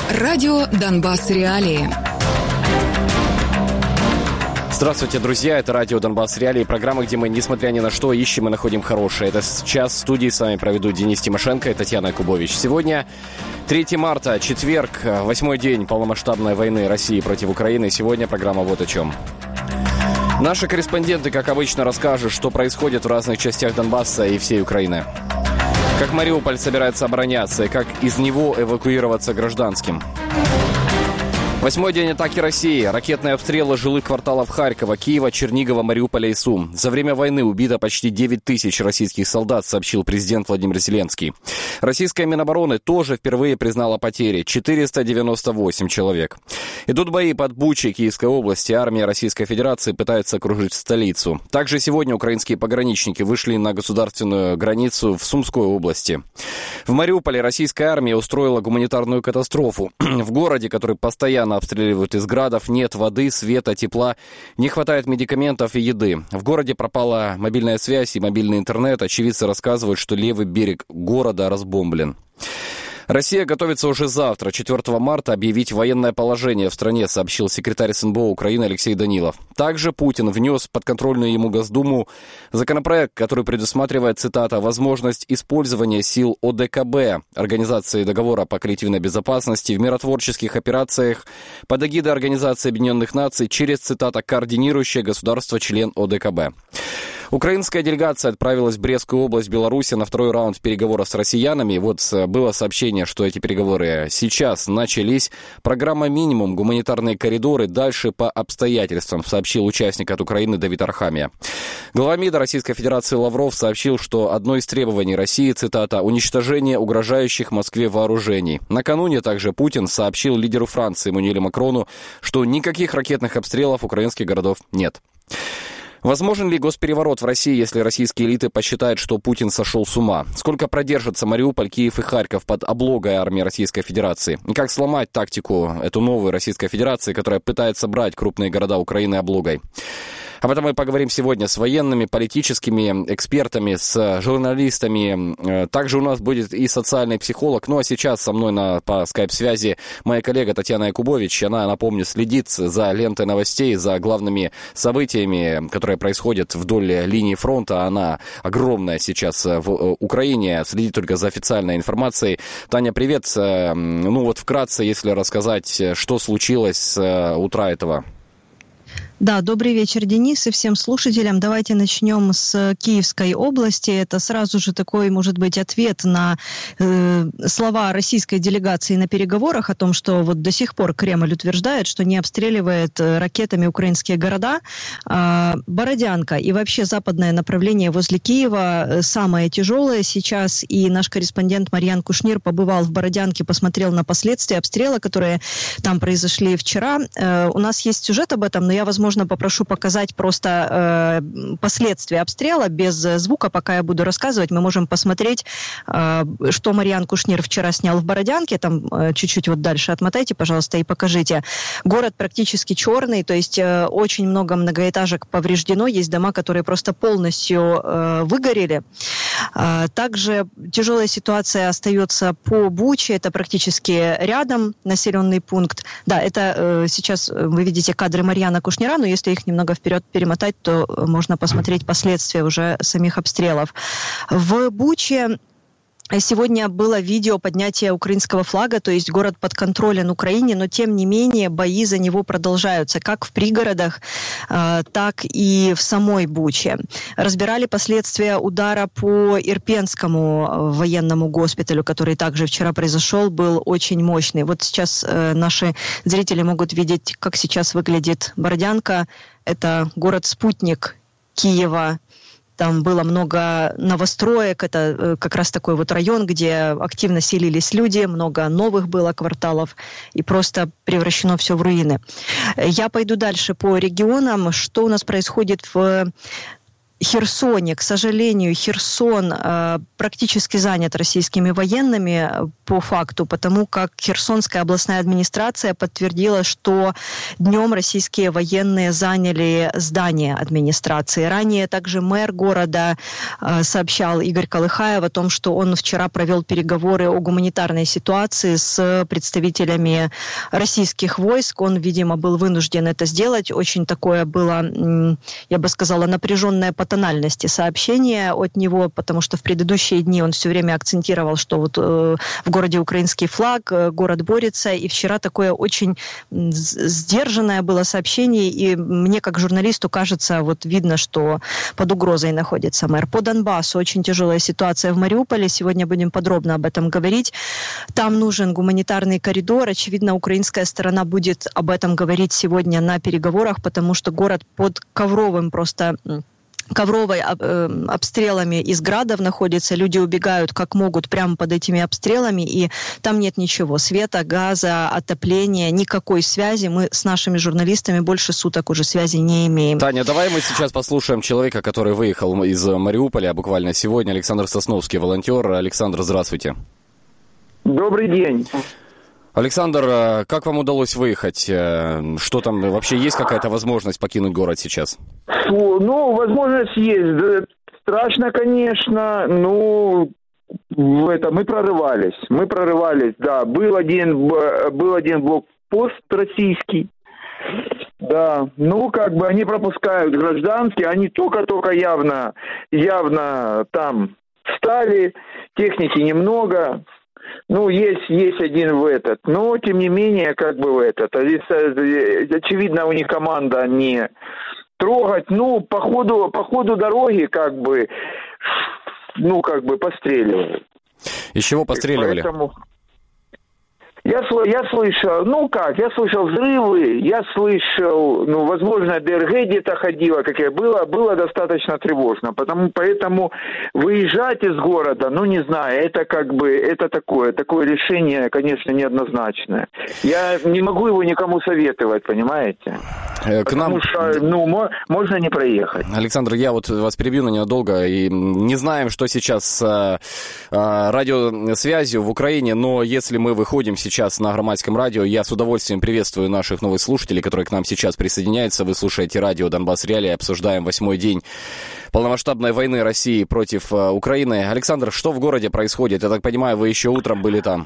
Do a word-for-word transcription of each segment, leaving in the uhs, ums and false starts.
Радио «Донбасс. Реалии». Здравствуйте, друзья. Это радио «Донбасс. Реалии», программа, где мы, несмотря ни на что, ищем и находим хорошее. Это час в студии с вами проведут Денис Тимошенко и Татьяна Якубович. Сегодня третьего марта, четверг, восьмой день полномасштабной войны России против Украины. Сегодня программа вот о чем. Наши корреспонденты, как обычно, расскажут, что происходит в разных частях Донбасса и всей Украины. Как Мариуполь собирается обороняться и как из него эвакуироваться гражданским. Восьмой день атаки России. Ракетные обстрелы жилых кварталов Харькова, Киева, Чернигова, Мариуполя и Сум. За время войны убито почти девять тысяч российских солдат, сообщил президент Владимир Зеленский. Российская Минобороны тоже впервые признала потери. четыреста девяносто восемь человек. Идут бои под Бучей Киевской области. Армия Российской Федерации пытается окружить столицу. Также сегодня украинские пограничники вышли на государственную границу в Сумской области. В Мариуполе российская армия устроила гуманитарную катастрофу. В городе, который постоянно обстреливают из градов, нет воды, света, тепла, не хватает медикаментов и еды. В городе пропала мобильная связь и мобильный интернет. Очевидцы рассказывают, что левый берег города разбомблен. Россия готовится уже завтра, четвёртого марта, объявить военное положение в стране, сообщил секретарь эс эн бэ о Украины Алексей Данилов. Также Путин внес в подконтрольную ему Госдуму законопроект, который предусматривает, цитата, возможность использования сил о дэ ка бэ, Организации договора по коллективной безопасности, в миротворческих операциях под эгидой Организации Объединенных Наций через, цитата, координирующее государство-член о дэ ка бэ. Украинская делегация отправилась в Брестскую область Беларуси на второй раунд переговоров с россиянами. Вот было сообщение, что эти переговоры сейчас начались. Программа «Минимум. Гуманитарные коридоры. Дальше по обстоятельствам», сообщил участник от Украины Давид Архамия. Глава МИДа Российской Федерации Лавров сообщил, что одно из требований России, цитата, уничтожение угрожающих Москве вооружений. Накануне также Путин сообщил лидеру Франции Эммануэлю Макрону, что никаких ракетных обстрелов украинских городов нет. Возможен ли госпереворот в России, если российские элиты посчитают, что Путин сошел с ума? Сколько продержатся Мариуполь, Киев и Харьков под облогой армии Российской Федерации? И как сломать тактику эту новую Российской Федерации, которая пытается брать крупные города Украины облогой? Об этом мы поговорим сегодня с военными, политическими экспертами, с журналистами. Также у нас будет и социальный психолог. Ну а сейчас со мной на, по скайп-связи моя коллега Татьяна Якубович. Она, напомню, следит за лентой новостей, за главными событиями, которые происходят вдоль линии фронта. Она огромная сейчас в Украине, следит только за официальной информацией. Таня, привет. Ну вот вкратце, если рассказать, что случилось с утра этого. Да, добрый вечер, Денис, и всем слушателям. Давайте начнем с Киевской области. Это сразу же такой, может быть, ответ на э, слова российской делегации на переговорах о том, что вот до сих пор Кремль утверждает, что не обстреливает ракетами украинские города. Э, Бородянка и вообще западное направление возле Киева самое тяжелое сейчас. И наш корреспондент Марьян Кушнир побывал в Бородянке, посмотрел на последствия обстрела, которые там произошли вчера. Э, у нас есть сюжет об этом, но я, возможно, Можно попрошу показать просто э, последствия обстрела без звука, пока я буду рассказывать. Мы можем посмотреть, э, что Марьян Кушнир вчера снял в Бородянке. Там э, чуть-чуть вот дальше отмотайте, пожалуйста, и покажите. Город практически черный, то есть э, очень много многоэтажек повреждено. Есть дома, которые просто полностью э, выгорели. Э, также тяжелая ситуация остается по Буче. Это практически рядом населенный пункт. Да, это э, сейчас вы видите кадры Марьяна Кушнира, но если их немного вперед перемотать, то можно посмотреть последствия уже самих обстрелов. В Буче сегодня было видео поднятия украинского флага, то есть город подконтролен Украине, но тем не менее бои за него продолжаются, как в пригородах, так и в самой Буче. Разбирали последствия удара по Ирпенскому военному госпиталю, который также вчера произошел, был очень мощный. Вот сейчас наши зрители могут видеть, как сейчас выглядит Бородянка. Это город-спутник Киева. Там было много новостроек, это как раз такой вот район, где активно селились люди, много новых было кварталов, и просто превращено все в руины. Я пойду дальше по регионам. Что у нас происходит в Херсоне, к сожалению, Херсон э, практически занят российскими военными по факту, потому как Херсонская областная администрация подтвердила, что днем российские военные заняли здание администрации. Ранее также мэр города э, сообщал, Игорь Колыхаев, о том, что он вчера провел переговоры о гуманитарной ситуации с представителями российских войск. Он, видимо, был вынужден это сделать. Очень такое было, я бы сказала, напряженное по тональности сообщения от него, потому что в предыдущие дни он все время акцентировал, что вот э, в городе украинский флаг, э, город борется, и вчера такое очень сдержанное было сообщение, и мне как журналисту кажется, вот видно, что под угрозой находится мэр. По Донбассу очень тяжелая ситуация в Мариуполе, сегодня будем подробно об этом говорить. Там нужен гуманитарный коридор, очевидно, украинская сторона будет об этом говорить сегодня на переговорах, потому что город под ковровым просто... ковровой э, обстрелами из градов находится, люди убегают как могут прямо под этими обстрелами, и там нет ничего, света, газа, отопления, никакой связи. Мы с нашими журналистами больше суток уже связи не имеем. Таня, давай мы сейчас послушаем человека, который выехал из Мариуполя буквально сегодня, Александр Сосновский, волонтер. Александр, здравствуйте. Добрый день. Александр, как вам удалось выехать? Что там, вообще есть какая-то возможность покинуть город сейчас? Ну, возможность есть. Да, страшно, конечно, ну, это, мы прорывались. Мы прорывались, да. Был один, был один блокпост российский. Да, ну, как бы они пропускают гражданские, они только-только явно, явно там встали, техники немного. Ну, есть, есть один в этот, но, тем не менее, как бы в этот. Очевидно, у них команда не трогать. Ну, по ходу, по ходу дороги, как бы, ну, как бы, постреливали. Из чего постреливали? Поэтому... Я, я слышал, ну как, я слышал взрывы, я слышал, ну, возможно, ДРГ где-то ходила, как я было, было достаточно тревожно, потому, поэтому выезжать из города, ну, не знаю, это как бы, это такое, такое решение, конечно, неоднозначное. Я не могу его никому советовать, понимаете? К потому нам... что, ну, можно не проехать. Александр, я вот вас перебью на ненадолго, и не знаем, что сейчас с а, а, радиосвязью в Украине, но если мы выходим сейчас Сейчас на Громадском радио. Я с удовольствием приветствую наших новых слушателей, которые к нам сейчас присоединяются. Вы слушаете радио «Донбасс Реалии», обсуждаем восьмой день полномасштабной войны России против uh, Украины. Александр, что в городе происходит? Я так понимаю, вы еще утром были там.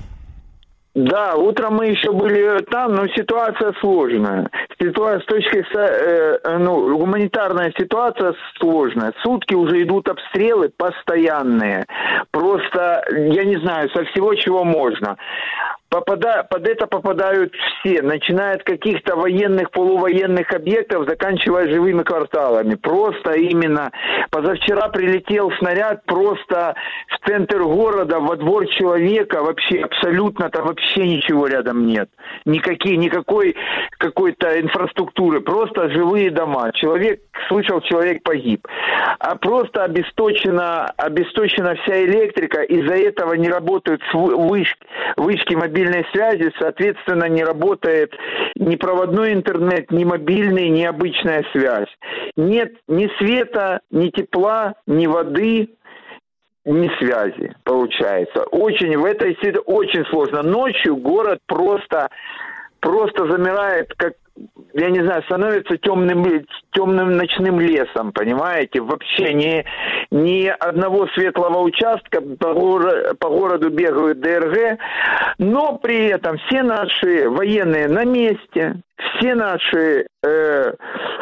Да, утром мы еще были там, но ситуация сложная. Ситуация с точки э, ну, гуманитарная ситуация сложная. Сутки уже идут обстрелы постоянные. Просто, я не знаю, со всего чего можно. Попада... Под это попадают все, начиная от каких-то военных, полувоенных объектов, заканчивая живыми кварталами. Просто именно позавчера прилетел снаряд просто в центр города, во двор человека, вообще абсолютно там вообще ничего рядом нет. Никакие, никакой какой-то инфраструктуры, просто живые дома. Человек, слышал, человек погиб. А просто обесточена, обесточена вся электрика, из-за этого не работают вышки, вышки мобильной связи, соответственно, не работает ни проводной интернет, ни мобильный, ни обычная связь. Нет ни света, ни тепла, ни воды, ни связи, получается. Очень в этой ситуации очень сложно. Ночью город просто, просто замирает, как, я не знаю, становится темным, темным ночным лесом, понимаете? Вообще ни, ни одного светлого участка, по, горо, по городу бегают ДРГ, но при этом все наши военные на месте, все наши, э,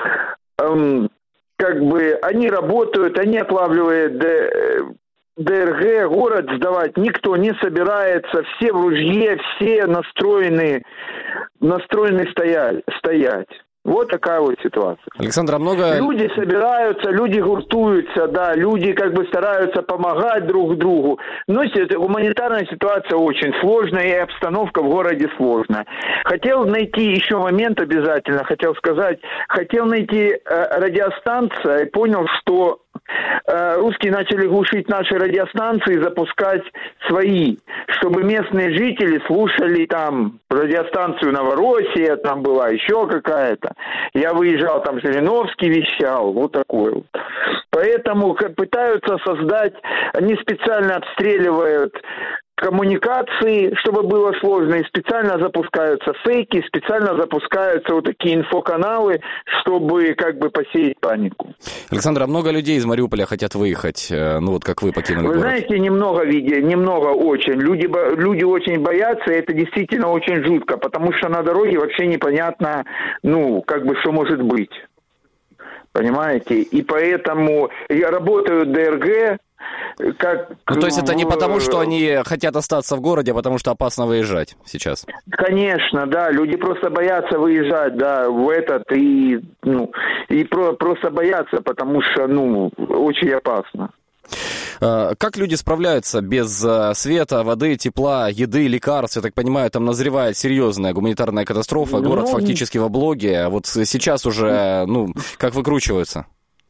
э, как бы, они работают, они отлавливают э, ДРГ, город сдавать никто не собирается, все в ружье, все настроены, настроены стоять, стоять. Вот такая вот ситуация. Александр, а много... Люди собираются, люди гуртуются, да, люди как бы стараются помогать друг другу. Но гуманитарная ситуация очень сложная, и обстановка в городе сложная. Хотел найти еще момент обязательно, хотел сказать, хотел найти э, радиостанцию, и понял, что русские начали глушить наши радиостанции, запускать свои, чтобы местные жители слушали там радиостанцию «Новороссия», там была еще какая-то. Я выезжал, там Жириновский вещал, вот такой вот. Поэтому пытаются создать, они специально обстреливают коммуникации, чтобы было сложно, и специально запускаются фейки, специально запускаются вот такие инфоканалы, чтобы как бы посеять панику. Александр, а много людей из Мариуполя хотят выехать? Ну вот как вы покинули Вы город. знаете, немного, немного очень. Люди, люди очень боятся, и это действительно очень жутко, потому что на дороге вообще непонятно, ну, как бы, что может быть. Понимаете? И поэтому я работаю в ДРГ, как... Ну, то есть это не потому, что они хотят остаться в городе, а потому что опасно выезжать сейчас? Конечно, да. Люди просто боятся выезжать, да, в этот, и, ну, и про, просто боятся, потому что, ну, очень опасно. Как люди справляются без света, воды, тепла, еды, лекарств? Я так понимаю, там назревает серьезная гуманитарная катастрофа, город ну... фактически в облоге. Вот сейчас уже, ну, как выкручиваются?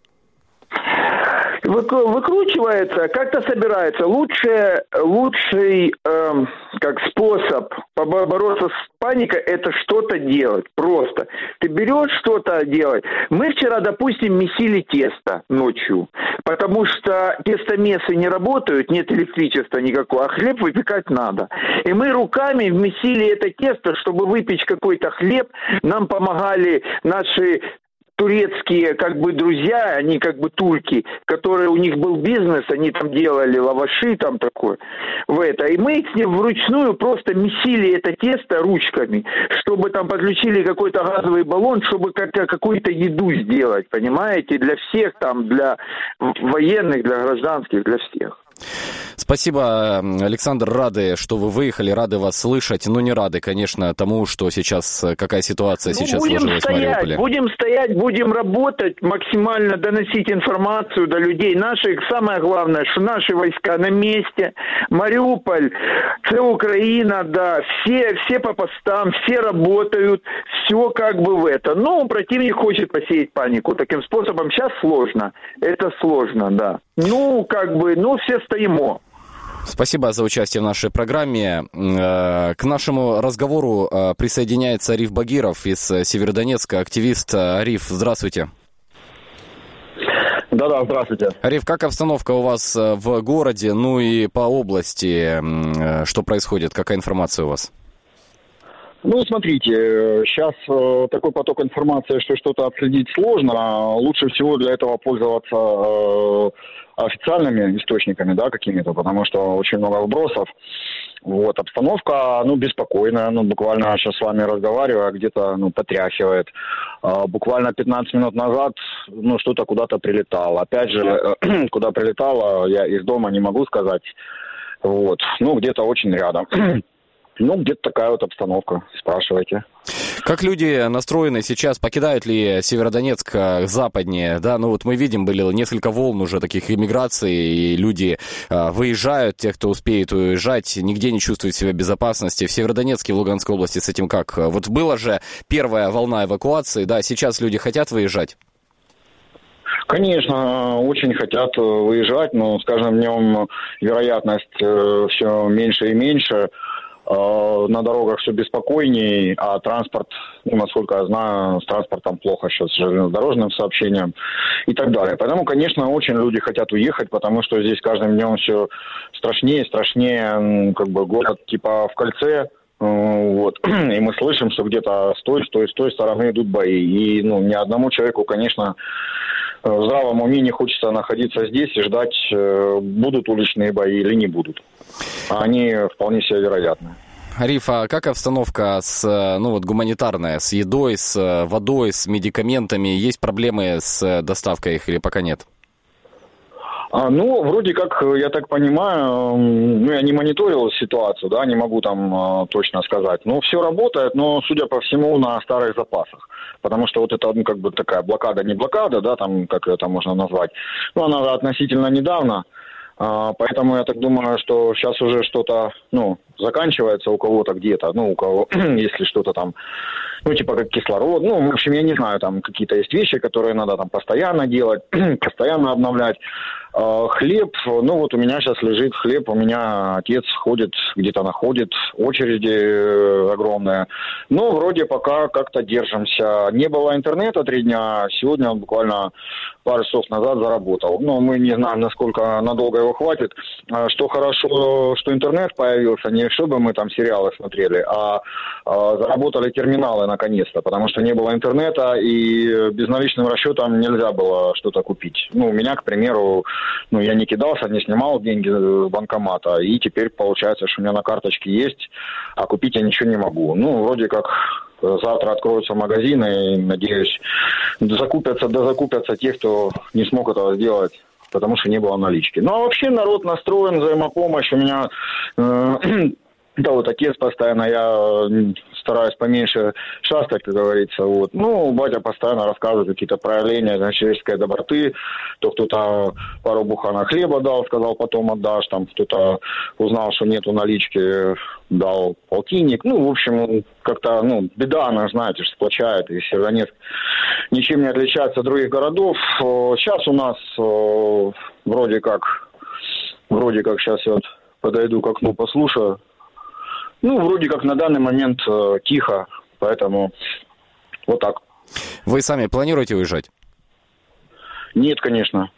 Выкручивается, как-то собирается. Лучше, лучший э, как способ бороться с паникой — это что-то делать. Просто. Ты берешь что-то делать. Мы вчера, допустим, месили тесто ночью, потому что тестомесы не работают, нет электричества никакого, а хлеб выпекать надо. И мы руками вмесили это тесто, чтобы выпечь какой-то хлеб. Нам помогали наши турецкие, как бы, друзья, они как бы турки, которые, у них был бизнес, они там делали лаваши, там такое, в это. И мы с ним вручную просто месили это тесто ручками, чтобы там подключили какой-то газовый баллон, чтобы как-то какую-то еду сделать, понимаете, для всех там, для военных, для гражданских, для всех. Спасибо, Александр, рады, что вы выехали, рады вас слышать, но не рады, конечно, тому, что сейчас, какая ситуация ну, сейчас сложилась в Мариуполе. Будем стоять, будем работать, максимально доносить информацию до людей. Наши, самое главное, что наши войска на месте, Мариуполь, вся Украина, да, все, все по постам, все работают, все как бы в это. Но противник хочет посеять панику таким способом. Сейчас сложно, это сложно, да. Ну, как бы, ну, все стоимо. Спасибо за участие в нашей программе. К нашему разговору присоединяется Ариф Багиров из Северодонецка, активист. Ариф, здравствуйте. Да-да, здравствуйте. Ариф, как обстановка у вас в городе, ну и по области? Что происходит? Какая информация у вас? Ну, смотрите, сейчас э, такой поток информации, что что-то отследить сложно. Лучше всего для этого пользоваться э, официальными источниками, да, какими-то, потому что очень много вбросов. Вот, обстановка, ну, беспокойная. Ну, буквально сейчас с вами разговариваю, где-то, ну, потряхивает. Э, буквально пятнадцать минут назад, ну, что-то куда-то прилетало. Опять же, э, куда прилетало, я из дома не могу сказать. Вот, ну, где-то очень рядом. Ну, где-то такая вот обстановка, спрашивайте. Как люди настроены сейчас? Покидают ли Северодонецк западнее? Да, ну вот мы видим, были несколько волн уже таких иммиграций, и люди э, выезжают, те, кто успеет уезжать, нигде не чувствуют себя в безопасности. В Северодонецке, в Луганской области с этим как? Вот была же первая волна эвакуации, да, сейчас люди хотят выезжать? Конечно, очень хотят выезжать, но с каждым днем вероятность э, все меньше и меньше. На дорогах все беспокойней, а транспорт, ну, насколько я знаю, с транспортом плохо сейчас, с железнодорожным сообщением и так далее. Поэтому, конечно, очень люди хотят уехать, потому что здесь каждым днем все страшнее и страшнее, как бы город типа в кольце. Вот. И мы слышим, что где-то с той, с той, с той стороны идут бои. И ну, ни одному человеку, конечно, в здравом уме не хочется находиться здесь и ждать, будут уличные бои или не будут. Они вполне себе вероятны. Ариф, а как обстановка с, ну, вот, гуманитарная, с едой, с водой, с медикаментами? Есть проблемы с доставкой их или пока нет? А, ну, вроде как, я так понимаю, ну, я не мониторил ситуацию, да, не могу там а, точно сказать. Но все работает, но, судя по всему, на старых запасах. Потому что вот это, ну, как бы такая блокада, не блокада, да, там, как это можно назвать. Ну, она относительно недавно. А, поэтому я так думаю, что сейчас уже что-то, ну, заканчивается у кого-то где-то, ну, у кого, если что-то там, ну, типа как кислород, ну, в общем, я не знаю, там какие-то есть вещи, которые надо там постоянно делать, постоянно обновлять. Хлеб, ну вот у меня сейчас лежит хлеб, у меня отец ходит, где-то находит, очереди огромные. Но вроде пока как-то держимся. Не было интернета три дня, сегодня он буквально пару часов назад заработал. Но мы не знаем, насколько надолго его хватит. Что хорошо, что интернет появился, не чтобы мы там сериалы смотрели, а, а заработали терминалы наконец-то, потому что не было интернета и безналичным расчетом нельзя было что-то купить. Ну, у меня, к примеру, ну, я не кидался, не снимал деньги с банкомата, и теперь получается, что у меня на карточке есть, а купить я ничего не могу. Ну, вроде как завтра откроются магазины, и, надеюсь, закупятся, да закупятся те, кто не смог этого сделать, потому что не было налички. Ну, а вообще народ настроен, взаимопомощь. У меня... Э- Да, вот отец постоянно, я стараюсь поменьше шастать, как говорится. Вот. Ну, батя постоянно рассказывает какие-то проявления человеческой доброты. То кто-то пару буханок хлеба дал, сказал, потом отдашь. Там кто-то узнал, что нету налички, дал полтинник. Ну, в общем, как-то, ну, беда, она, знаете, сплочает. И Северодонецк ничем не отличается от других городов. Сейчас у нас вроде как, вроде как, сейчас я вот подойду к окну, послушаю. Ну, вроде как на данный момент э, тихо, поэтому вот так. Вы сами планируете уезжать? Нет, конечно.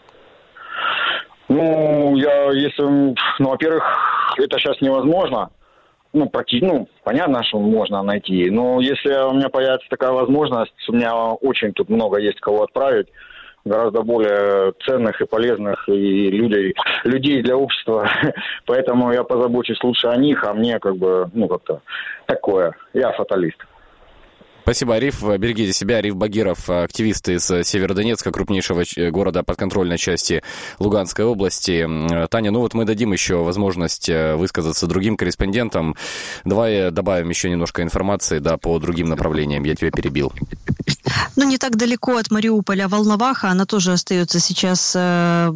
Ну, я, если, ну, во-первых, это сейчас невозможно. Ну, практически, ну, понятно, что можно найти. Но если у меня появится такая возможность, у меня очень тут много есть кого отправить, гораздо более ценных и полезных и людей, людей для общества. Поэтому я позабочусь лучше о них, а мне как бы, ну, как-то такое. Я фаталист. Спасибо, Ариф. Берегите себя. Ариф Багиров, активист из Северодонецка, крупнейшего города подконтрольной части Луганской области. Таня, ну вот мы дадим еще возможность высказаться другим корреспондентам. Давай добавим еще немножко информации, да, по другим направлениям. Я тебя перебил. Ну, не так далеко от Мариуполя Волноваха, она тоже остается сейчас э,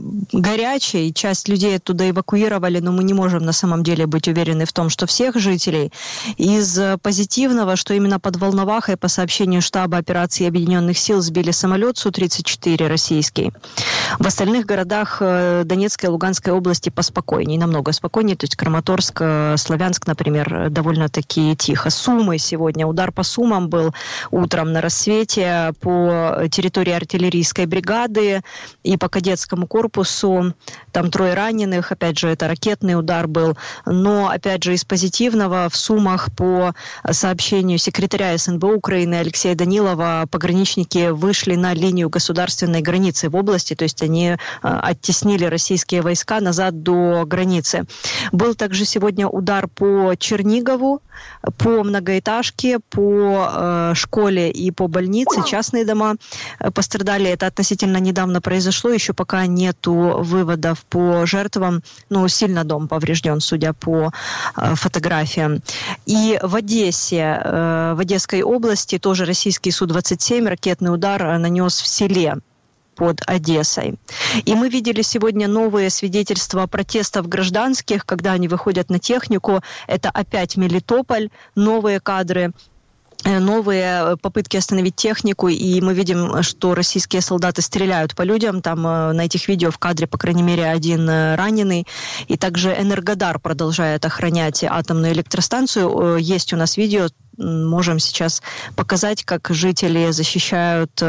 горячей. Часть людей оттуда эвакуировали, но мы не можем на самом деле быть уверены в том, что всех жителей. Из позитивного, что именно под Волновахой, по сообщению штаба операции Объединенных сил, сбили самолет Су тридцать четыре российский. В остальных городах Донецкой и Луганской области поспокойнее, намного спокойнее. То есть Краматорск, Славянск, например, довольно-таки тихо. Сумы сегодня, удар по Сумам был утром на рассвете по территории артиллерийской бригады и по кадетскому корпусу. Там трое раненых, опять же, это ракетный удар был. Но, опять же, из позитивного в Сумах по сообщению секретаря эс эн бэ Украины Алексея Данилова пограничники вышли на линию государственной границы в области, то есть они оттеснили российские войска назад до границы. Был также сегодня удар по Чернигову, по многоэтажке, по э, школе и по больнице. Частные дома пострадали. Это относительно недавно произошло. Еще пока нету выводов по жертвам. Но сильно дом поврежден, судя по э, фотографиям. И в Одессе, э, в Одесской области тоже российский Су двадцать семь ракетный удар нанес в селе под Одессой. И мы видели сегодня новые свидетельства протестов гражданских, когда они выходят на технику. Это опять Мелитополь, новые кадры, новые попытки остановить технику, и мы видим, что российские солдаты стреляют по людям. Там на этих видео в кадре, по крайней мере, один раненый. И также Энергодар продолжает охранять атомную электростанцию. Есть у нас видео, можем сейчас показать, как жители защищают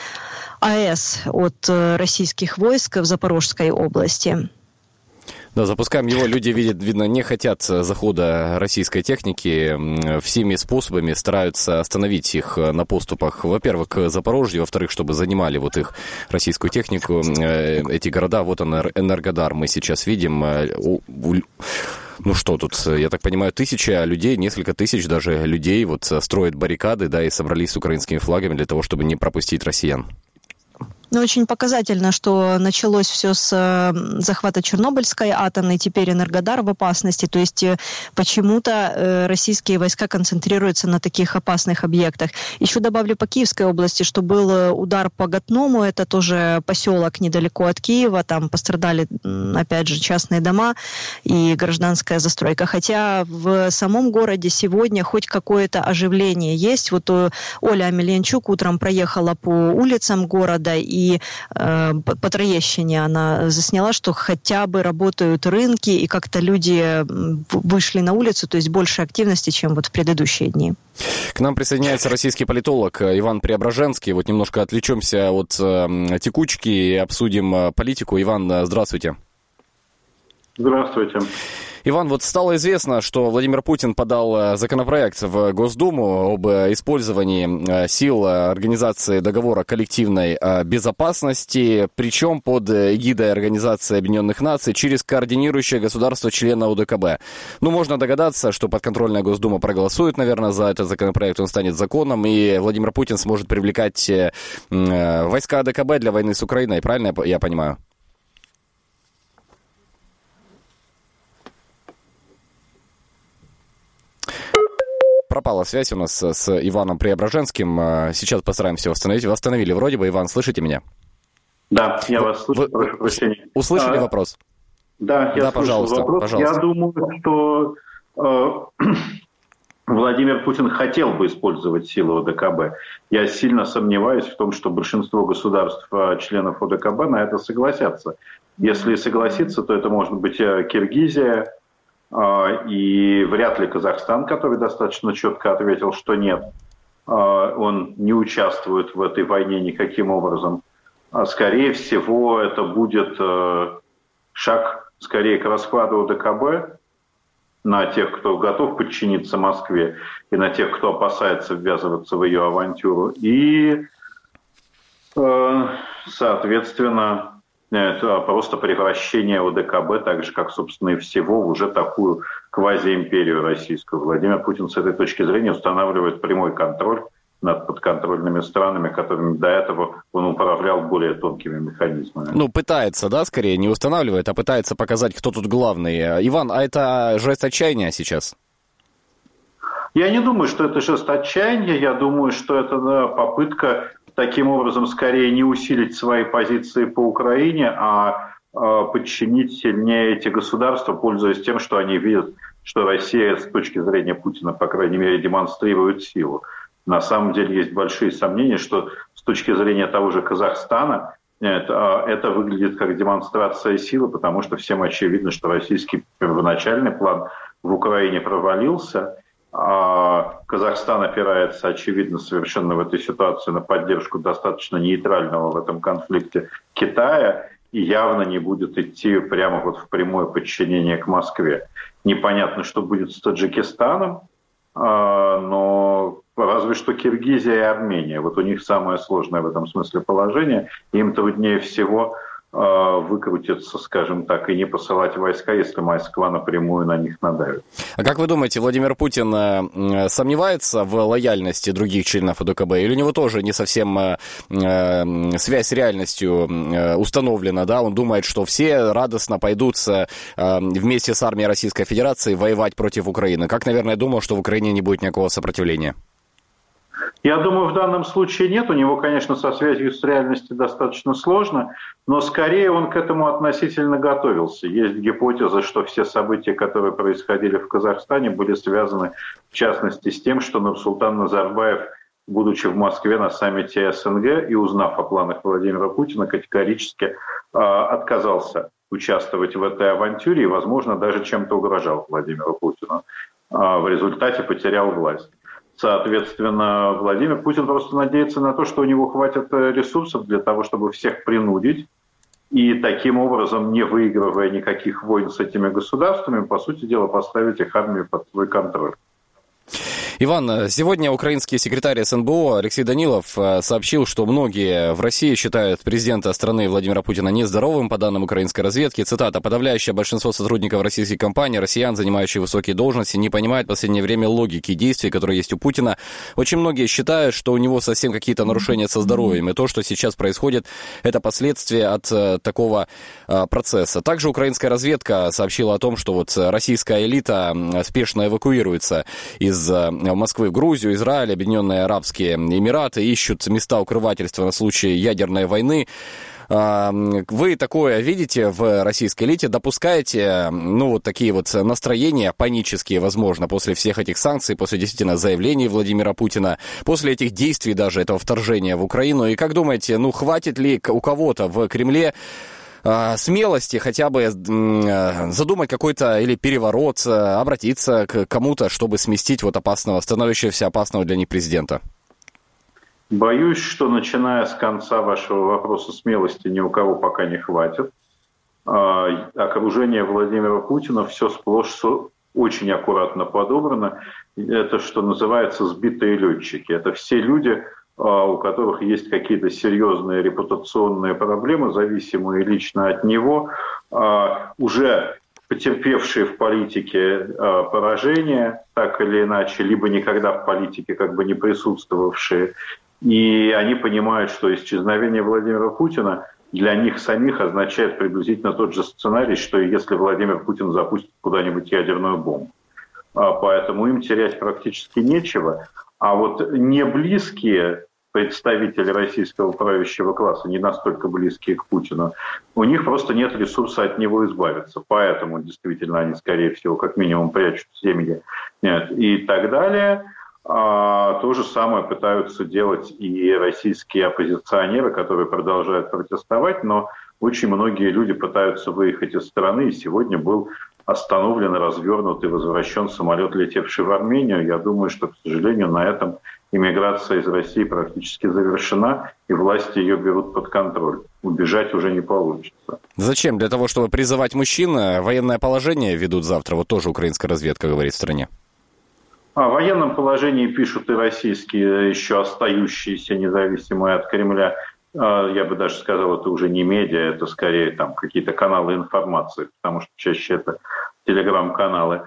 АЭС от российских войск в Запорожской области. Да, запускаем его. Люди, видят, видно, не хотят захода российской техники. Всеми способами стараются остановить их на поступах, во-первых, к Запорожью, во-вторых, чтобы занимали вот их российскую технику, эти города. Вот он, Энергодар, мы сейчас видим. Ну что тут, я так понимаю, тысяча людей, несколько тысяч даже людей вот строят баррикады, да, и собрались с украинскими флагами для того, чтобы не пропустить россиян. Ну, очень показательно, что началось все с э, захвата Чернобыльской атомной, теперь Энергодар в опасности. То есть э, почему-то э, российские войска концентрируются на таких опасных объектах. Еще добавлю по Киевской области, что был удар по Гатному, это тоже поселок недалеко от Киева, там пострадали, опять же, частные дома и гражданская застройка. Хотя в самом городе сегодня хоть какое-то оживление есть. Вот э, Оля Амельянчук утром проехала по улицам города, и И э, по Троещине она засняла, что хотя бы работают рынки, и как-то люди вышли на улицу, то есть больше активности, чем вот в предыдущие дни. К нам присоединяется российский политолог Иван Преображенский. Вот немножко отвлечемся от э, текучки и обсудим политику. Иван, здравствуйте. Здравствуйте. Иван, вот стало известно, что Владимир Путин подал законопроект в Госдуму об использовании сил Организации договора коллективной безопасности, причем под эгидой Организации Объединенных Наций через координирующее государство-члена ОДКБ. Ну, можно догадаться, что подконтрольная Госдума проголосует, наверное, за этот законопроект, он станет законом, и Владимир Путин сможет привлекать войска ОДКБ для войны с Украиной, правильно я понимаю? Пропала связь у нас с Иваном Преображенским. Сейчас постараемся восстановить. Восстановили вроде бы. Иван, слышите меня? Да, я вас слышу. Вы, прошу прощения. Услышали а, вопрос? Да, я да, слышал пожалуйста, вопрос. пожалуйста. Я думаю, что э, Владимир Путин хотел бы использовать силы ОДКБ. Я сильно сомневаюсь в том, что большинство государств, членов ОДКБ, на это согласятся. Если согласиться, то это может быть Киргизия, и вряд ли Казахстан, который достаточно четко ответил, что нет, он не участвует в этой войне никаким образом. Скорее всего, это будет шаг скорее к распаду ОДКБ на тех, кто готов подчиниться Москве, и на тех, кто опасается ввязываться в ее авантюру. И, соответственно, это просто превращение ОДКБ, так же, как, собственно, и всего, в уже такую квазиимперию российскую. Владимир Путин с этой точки зрения устанавливает прямой контроль над подконтрольными странами, которыми до этого он управлял более тонкими механизмами. Ну, пытается, да, скорее, не устанавливает, а пытается показать, кто тут главный. Иван, а это жест отчаяния сейчас? Я не думаю, что это жест отчаяния. Я думаю, что это да, попытка таким образом скорее не усилить свои позиции по Украине, а э, подчинить сильнее эти государства, пользуясь тем, что они видят, что Россия с точки зрения Путина, по крайней мере, демонстрирует силу. На самом деле есть большие сомнения, что с точки зрения того же Казахстана это, это выглядит как демонстрация силы, потому что всем очевидно, что российский первоначальный план в Украине провалился. А Казахстан опирается, очевидно, совершенно в этой ситуации на поддержку достаточно нейтрального в этом конфликте Китая и явно не будет идти прямо вот в прямое подчинение к Москве. Непонятно, что будет с Таджикистаном, но разве что Киргизия и Армения. Вот у них самое сложное в этом смысле положение. Им труднее всего выкрутиться, скажем так, и не посылать войска, если Москва напрямую на них надавит. А как вы думаете, Владимир Путин э, сомневается в лояльности других членов ОДКБ? Или у него тоже не совсем э, э, связь с реальностью э, установлена, да? Он думает, что все радостно пойдут э, вместе с армией Российской Федерации воевать против Украины. Как, наверное, думал, что в Украине не будет никакого сопротивления? Я думаю, в данном случае нет. У него, конечно, со связью с реальностью достаточно сложно, но скорее он к этому относительно готовился. Есть гипотеза, что все события, которые происходили в Казахстане, были связаны, в частности, с тем, что Нурсултан Назарбаев, будучи в Москве на саммите СНГ и узнав о планах Владимира Путина, категорически э, отказался участвовать в этой авантюре и, возможно, даже чем-то угрожал Владимиру Путину. Э, в результате потерял власть. Соответственно, Владимир Путин просто надеется на то, что у него хватит ресурсов для того, чтобы всех принудить, и таким образом, не выигрывая никаких войн с этими государствами, по сути дела, поставить их армию под свой контроль. Иван, сегодня украинский секретарь эс эн бэ о Алексей Данилов сообщил, что многие в России считают президента страны Владимира Путина нездоровым, по данным украинской разведки. Цитата: «Подавляющее большинство сотрудников российских компаний, россиян, занимающих высокие должности, не понимают в последнее время логики действий, которые есть у Путина. Очень многие считают, что у него совсем какие-то нарушения со здоровьем, и то, что сейчас происходит, это последствия от э, такого э, процесса». Также украинская разведка сообщила о том, что вот российская элита спешно эвакуируется из э, Москвы в Грузию, Израиль, Объединенные Арабские Эмираты, ищут места укрывательства на случай ядерной войны. Вы такое видите в российской элите? Допускаете, ну, вот такие вот настроения панические, возможно, после всех этих санкций, после действительно заявлений Владимира Путина, после этих действий даже, этого вторжения в Украину? И как думаете, ну, хватит ли у кого-то в Кремле смелости хотя бы задумать какой-то или переворот, обратиться к кому-то, чтобы сместить вот опасного, становящегося опасного для них президента? Боюсь, что начиная с конца вашего вопроса, смелости ни у кого пока не хватит. Окружение Владимира Путина все сплошь очень аккуратно подобрано. Это, что называется, сбитые летчики. Это все люди, у которых есть какие-то серьезные репутационные проблемы, зависимые лично от него, уже потерпевшие в политике поражение, так или иначе, либо никогда в политике как бы не присутствовавшие. И они понимают, что исчезновение Владимира Путина для них самих означает приблизительно тот же сценарий, что и если Владимир Путин запустит куда-нибудь ядерную бомбу. Поэтому им терять практически нечего. А вот не близкие представители российского правящего класса, не настолько близкие к Путину, у них просто нет ресурса от него избавиться. Поэтому действительно они, скорее всего, как минимум прячут семьи и так далее. А то же самое пытаются делать и российские оппозиционеры, которые продолжают протестовать, но очень многие люди пытаются выехать из страны, и сегодня был остановлен, развернут и возвращен самолет, летевший в Армению. Я думаю, что, к сожалению, на этом иммиграция из России практически завершена, и власти ее берут под контроль. Убежать уже не получится. Зачем? Для того, чтобы призывать мужчин, военное положение ведут завтра, вот тоже украинская разведка говорит в стране. О военном положении пишут и российские, еще остающиеся независимые от Кремля. Я бы даже сказал, это уже не медиа, это скорее там какие-то каналы информации, потому что чаще это телеграм-каналы.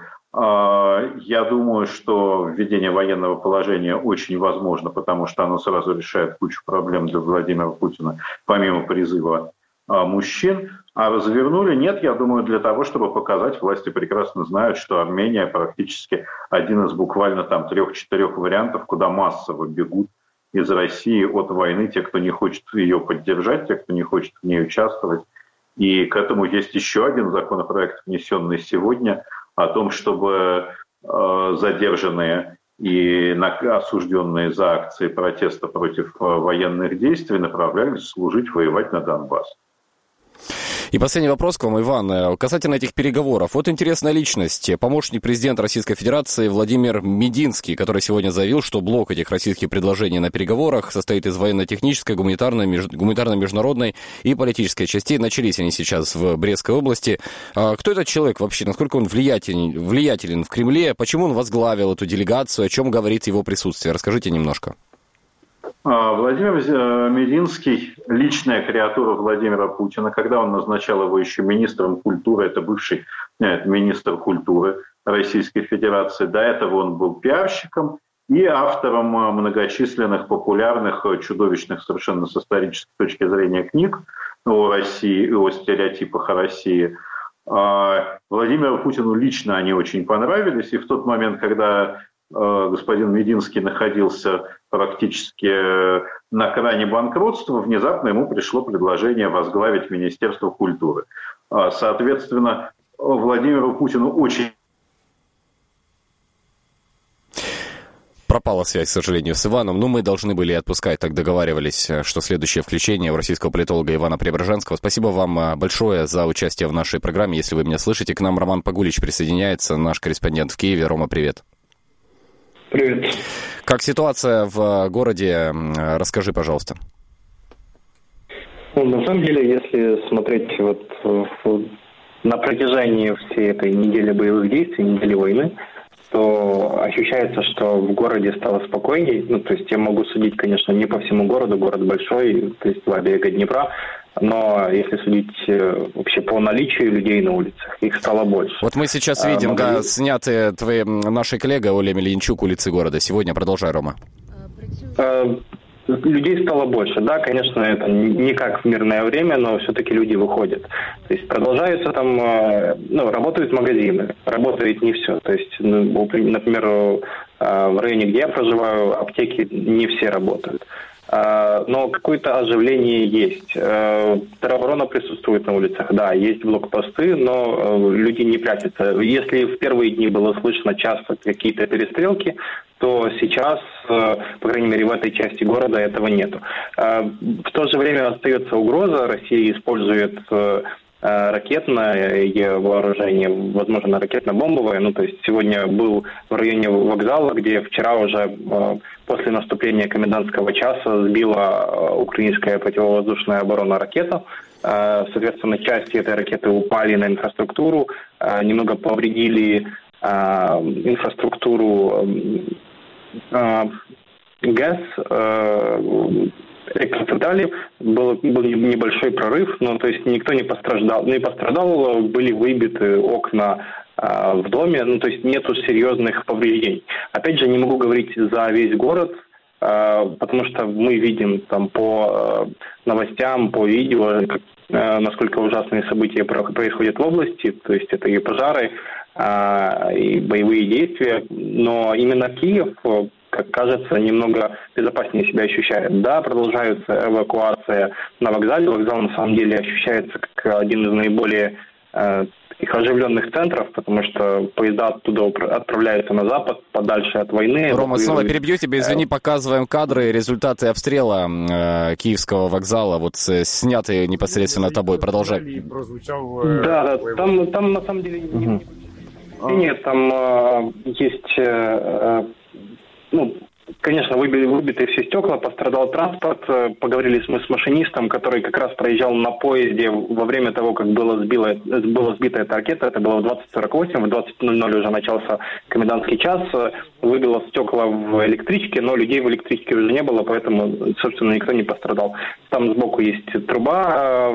Я думаю, что введение военного положения очень возможно, потому что оно сразу решает кучу проблем для Владимира Путина, помимо призыва мужчин. А развернули? Нет, я думаю, для того, чтобы показать, власти прекрасно знают, что Армения практически один из буквально там трех-четырех вариантов, куда массово бегут из России от войны те, кто не хочет ее поддержать, те, кто не хочет в ней участвовать. И к этому есть еще один законопроект, внесенный сегодня, о том, чтобы э, задержанные и осужденные за акции протеста против э, военных действий направлялись служить, воевать на Донбасс. И последний вопрос к вам, Иван, касательно этих переговоров. Вот интересная личность, помощник президента Российской Федерации Владимир Мединский, который сегодня заявил, что блок этих российских предложений на переговорах состоит из военно-технической, гуманитарной, меж... гуманитарно-международной и политической частей. Начались они сейчас в Брестской области. А кто этот человек вообще? Насколько он влиятелен, влиятелен в Кремле? Почему он возглавил эту делегацию? О чем говорит его присутствие? Расскажите немножко. Владимир Мединский – личная креатура Владимира Путина. Когда он назначал его еще министром культуры, это бывший нет, министр культуры Российской Федерации. До этого он был пиарщиком и автором многочисленных популярных, чудовищных совершенно с исторической точки зрения книг о России и о стереотипах о России. Владимиру Путину лично они очень понравились. И в тот момент, когда господин Мединский находился практически на грани банкротства, внезапно ему пришло предложение возглавить Министерство культуры. Соответственно, Владимиру Путину очень... Пропала связь, к сожалению, с Иваном, но мы должны были отпускать, так договаривались, что следующее включение у российского политолога Ивана Преображенского. Спасибо вам большое за участие в нашей программе. Если вы меня слышите, к нам Роман Погулич присоединяется, наш корреспондент в Киеве. Рома, привет. Привет. Как ситуация в городе? Расскажи, пожалуйста. Ну, на самом деле, если смотреть вот на протяжении всей этой недели боевых действий, недели войны, то ощущается, что в городе стало спокойней. Ну, то есть я могу судить, конечно, не по всему городу, город большой, то есть два берега Днепра, но если судить вообще по наличию людей на улицах, их стало больше. Вот мы сейчас видим, а, да, могли... сняты твои, нашей коллегой Оля Мельничук, улицы города. Сегодня продолжай, Рома. Людей стало больше. Да, конечно, это не как в мирное время, но все-таки люди выходят. То есть продолжаются там, ну, работают магазины, работает не все. То есть, ну, например, в районе, где я проживаю, аптеки не все работают. Но какое-то оживление есть. Тероборона присутствует на улицах, да, есть блокпосты, но люди не прячутся. Если в первые дни было слышно часто какие-то перестрелки, то сейчас, по крайней мере, в этой части города этого нету. В то же время остается угроза. Россия использует ракетное вооружение, возможно, ракетно-бомбовое. Ну, то есть сегодня был в районе вокзала, где вчера уже после наступления комендантского часа сбила украинская противовоздушная оборона ракету. Соответственно, части этой ракеты упали на инфраструктуру, немного повредили инфраструктуру ГЭС, электроцентрали, был, был небольшой прорыв, но то есть никто не пострадал, не пострадал, были выбиты окна э, в доме, ну то есть нету серьезных повреждений. Опять же, не могу говорить за весь город, э, потому что мы видим там по э, новостям, по видео, как, э, насколько ужасные события происходят в области, то есть это и пожары, э, и боевые действия, но именно Киев, как кажется, немного безопаснее себя ощущает. Да, продолжается эвакуация на вокзале. Вокзал на самом деле ощущается как один из наиболее э, таких оживленных центров, потому что поезда оттуда отправляются на запад, подальше от войны. Рома, снова перебью тебя, извини, показываем кадры, результаты обстрела э, Киевского вокзала, вот э, снятые непосредственно тобой. Продолжай. Да, да, там, там на самом деле угу. нет, там э, есть... Э, Ну, конечно, выбили, выбиты все стекла, пострадал транспорт. Поговорили мы с машинистом, который как раз проезжал на поезде во время того, как была, сбила, была сбита эта ракета. Это было в двадцать сорок восемь, в двадцать ноль ноль уже начался комендантский час. Выбило стекла в электричке, но людей в электричке уже не было, поэтому, собственно, никто не пострадал. Там сбоку есть труба,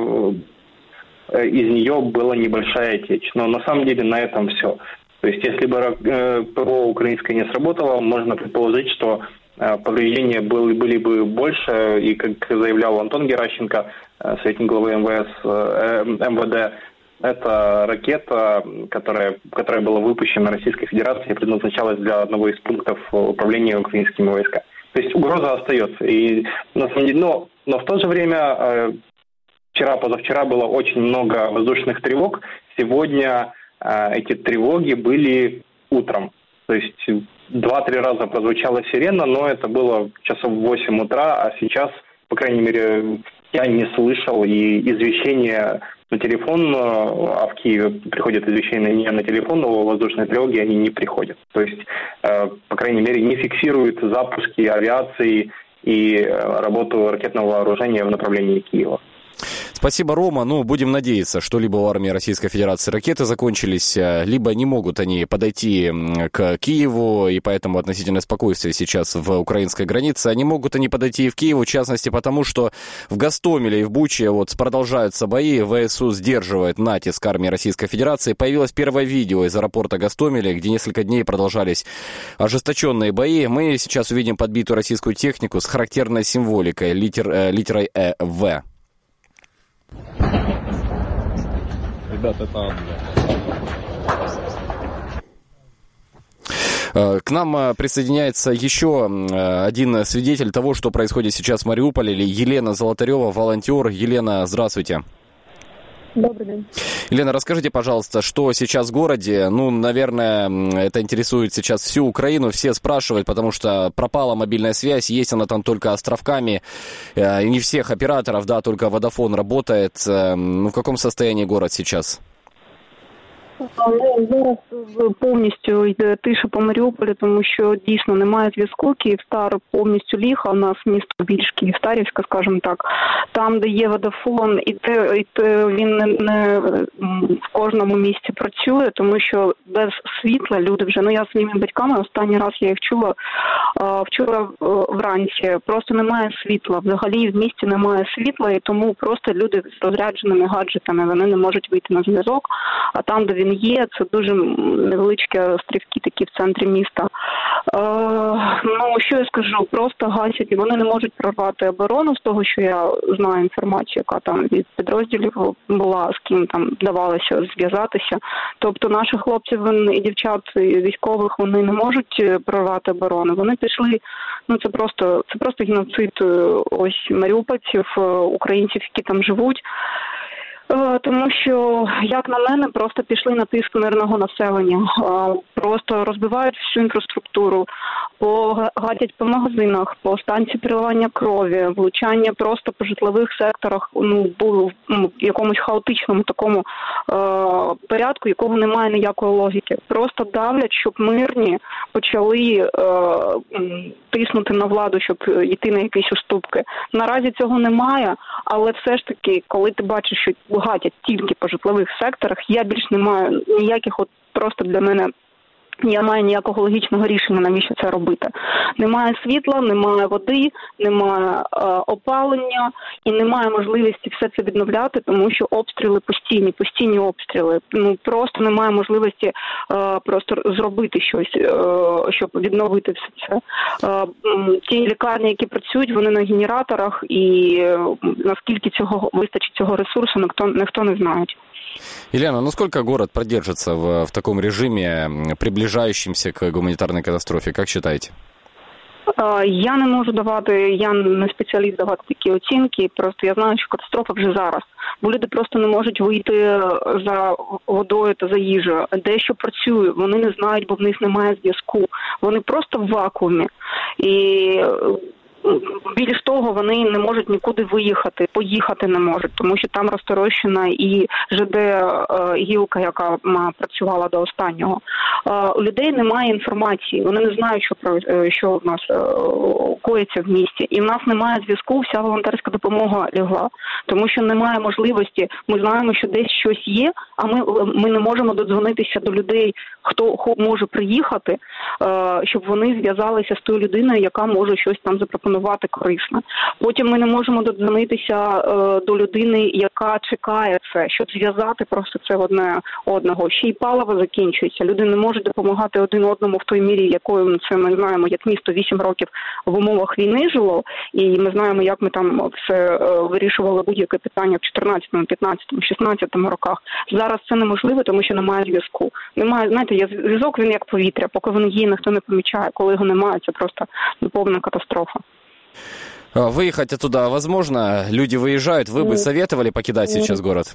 из нее была небольшая течь. Но на самом деле на этом все. То есть, если бы ПВО украинское не сработало, можно предположить, что повреждения были, были бы больше. И, как заявлял Антон Геращенко, советник главы МВС, МВД, это ракета, которая, которая была выпущена Российской Федерацией и предназначалась для одного из пунктов управления украинскими войсками. То есть угроза остается. И, на самом деле, но, но в то же время вчера, позавчера было очень много воздушных тревог. Сегодня эти тревоги были утром. То есть два-три раза прозвучала сирена, но это было часов в восемь утра, а сейчас, по крайней мере, я не слышал и извещения на телефон, а в Киеве приходят извещения не на телефон, но воздушные тревоги они не приходят. То есть, по крайней мере, не фиксируют запуски авиации и работу ракетного вооружения в направлении Киева. Спасибо, Рома. Ну, будем надеяться, что либо у армии Российской Федерации ракеты закончились, либо не могут они подойти к Киеву, и поэтому относительное спокойствие сейчас в украинской границе. А не могут они подойти и в Киев, в частности, потому что в Гостомеле и в Буче вот продолжаются бои, ВСУ сдерживает натиск армии Российской Федерации. Появилось первое видео из аэропорта Гостомеля, где несколько дней продолжались ожесточенные бои. Мы сейчас увидим подбитую российскую технику с характерной символикой, литер, э, литерой э, В. Ребята, это Англия. К нам присоединяется еще один свидетель того, что происходит сейчас в Мариуполе, Елена Золотарева, волонтер. Елена, здравствуйте. Добрый день. Елена, расскажите, пожалуйста, что сейчас в городе? Ну, наверное, это интересует сейчас всю Украину, все спрашивают, потому что пропала мобильная связь, есть она там только островками, и не всех операторов, да, только Vodafone работает. Ну, в каком состоянии город сейчас? Зараз повністю йде тиша по Маріуполі, тому що дійсно немає зв'язку. Київстар повністю ліг, а у нас місто більш Київстарівське, скажімо так. Там, де є Водафон, і те, і те він не, не в кожному місці працює, тому що без світла люди вже, ну я з своїми батьками, останній раз я їх чула вчора вранці, просто немає світла. Взагалі в місті немає світла, і тому просто люди з розрядженими гаджетами, вони не можуть вийти на зв'язок, а там, де він є, це дуже невеличкі острівки такі в центрі міста. Е, ну, що я скажу, просто гасять, і вони не можуть прорвати оборону з того, що я знаю інформацію, яка там від підрозділів була, з ким там вдавалося зв'язатися. Тобто наших хлопців і дівчат і військових, вони не можуть прорвати оборону. Вони пішли, ну це просто, це просто геноцид ось маріупольців, українців, які там живуть. Тому що, як на мене, просто пішли на тиск мирного населення. Просто розбивають всю інфраструктуру, гатять по магазинах, по станції переливання крові, влучання просто по житлових секторах, ну, було в якомусь хаотичному такому е- порядку, якого немає ніякої логіки. Просто давлять, щоб мирні почали е- тиснути на владу, щоб йти на якісь уступки. Наразі цього немає, але все ж таки, коли ти бачиш, що гатять тільки по житлових секторах, я більш не маю ніяких, от просто для мене, я маю ніякого логічного рішення, навіщо це робити. Немає світла, немає води, немає е, опалення і немає можливості все це відновляти, тому що обстріли постійні, постійні обстріли. Ну просто немає можливості е, просто зробити щось, е, щоб відновити все це. Е, ті лікарні, які працюють, вони на генераторах, і е, наскільки цього вистачить цього ресурсу, ніхто, ніхто не знає. Елена, ну сколько город продержится в, в таком режиме, приближающемся к гуманитарной катастрофе, как считаете? Я не можу давати, я не спеціаліст давати такі оцінки, просто я знаю, що катастрофа вже зараз. Бо люди просто не можуть вийти за водою та за їжею. Дещо працює, вони не знають, бо в них немає зв'язку. Вони просто в вакуумі. І більш того, вони не можуть нікуди виїхати, поїхати не можуть, тому що там розторощена і ЖД гілка, яка працювала до останнього. У людей немає інформації, вони не знають, що про що в нас коїться в місті, і в нас немає зв'язку, вся волонтерська допомога лягла, тому що немає можливості. Ми знаємо, що десь щось є, а ми ми не можемо додзвонитися до людей, хто може приїхати, щоб вони зв'язалися з тою людиною, яка може щось там запропонувати корисне. Потім ми не можемо додзвонитися до людини, яка чекає це, щоб зв'язати просто це одне одного. Ще й паливо закінчується. Люди не можуть допомагати один одному в той мірі, якою це ми знаємо, як місто вісім років в умовах війни жило, і ми знаємо, як ми там все вирішували будь-яке питання в чотирнадцятому, п'ятнадцятому, шістнадцятому роках. Зараз це неможливо, тому що немає зв'язку. Немає, знаєте, є зв'язок, він як повітря, поки він є, ніхто не помічає. Коли його немає, це просто повна катастрофа. Выехать оттуда возможно? Люди выезжают. Вы бы советовали покидать сейчас город?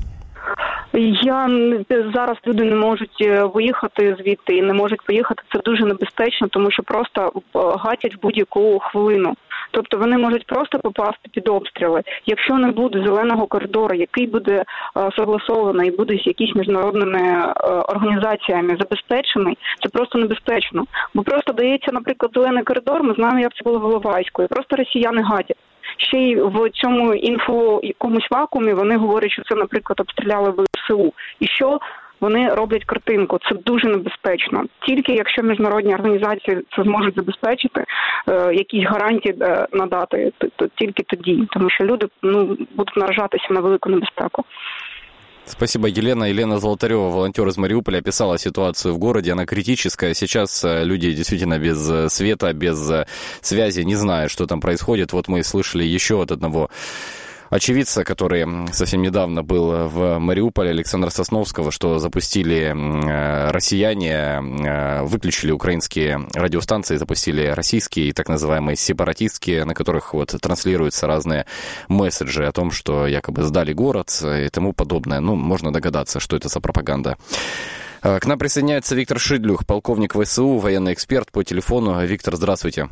Я зараз люди не можуть виїхати звідти і не можуть поїхати. Це дуже небезпечно, тому що просто гатять в будь-яку хвилину. Тобто вони можуть просто попасти під обстріли. Якщо не буде зеленого коридору, який буде согласований і буде з якимись міжнародними організаціями забезпечений, це просто небезпечно. Бо просто дається, наприклад, зелений коридор, ми знаємо, як це було в Іловайську, і просто росіяни гатять. Ще й в цьому інфо якомусь вакуумі вони говорять, що це, наприклад, обстріляли в СУ. І що? Вони роблять картинку. Це дуже небезпечно. Тільки якщо міжнародні організації це зможуть забезпечити, е, якісь гарантії е, надати, то, то тільки тоді. Тому що люди ну, будуть наражатися на велику небезпеку. Спасибо, Елена. Елена Золотарева, волонтер из Мариуполя, описала ситуацию в городе. Она критическая. Сейчас люди действительно без света, без связи, не знают, что там происходит. Вот мы слышали еще от одного очевидца, который совсем недавно был в Мариуполе, Александра Сосновского, что запустили россияне, выключили украинские радиостанции, запустили российские, так называемые сепаратистские, на которых вот транслируются разные месседжи о том, что якобы сдали город и тому подобное. Ну, можно догадаться, что это за пропаганда. К нам присоединяется Виктор Шидлюх, полковник ВСУ, военный эксперт по телефону. Виктор, здравствуйте.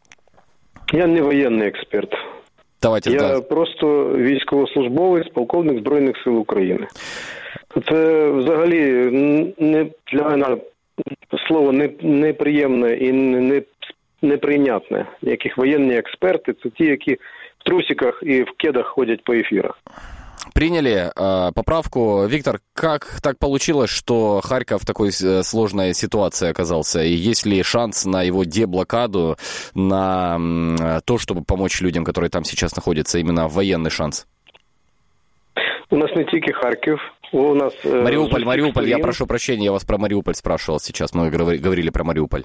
Я не военный эксперт. Давайте, Я да. просто військовослужбовець, полковник Збройних сил України. Це взагалі не для мене слово не, неприємне і не, неприйнятне. Яких воєнні експерти, це ті, які в трусиках и в кедах ходят по эфирах. Приняли э, поправку. Виктор, как так получилось, что Харьков в такой сложной ситуации оказался? И есть ли шанс на его деблокаду, на э, то, чтобы помочь людям, которые там сейчас находятся, именно военный шанс? У нас не тільки Харків, у нас... Э, Мариуполь, Мариуполь, я прошу прощения, я вас про Мариуполь спрашивал сейчас, мы говорили про Мариуполь.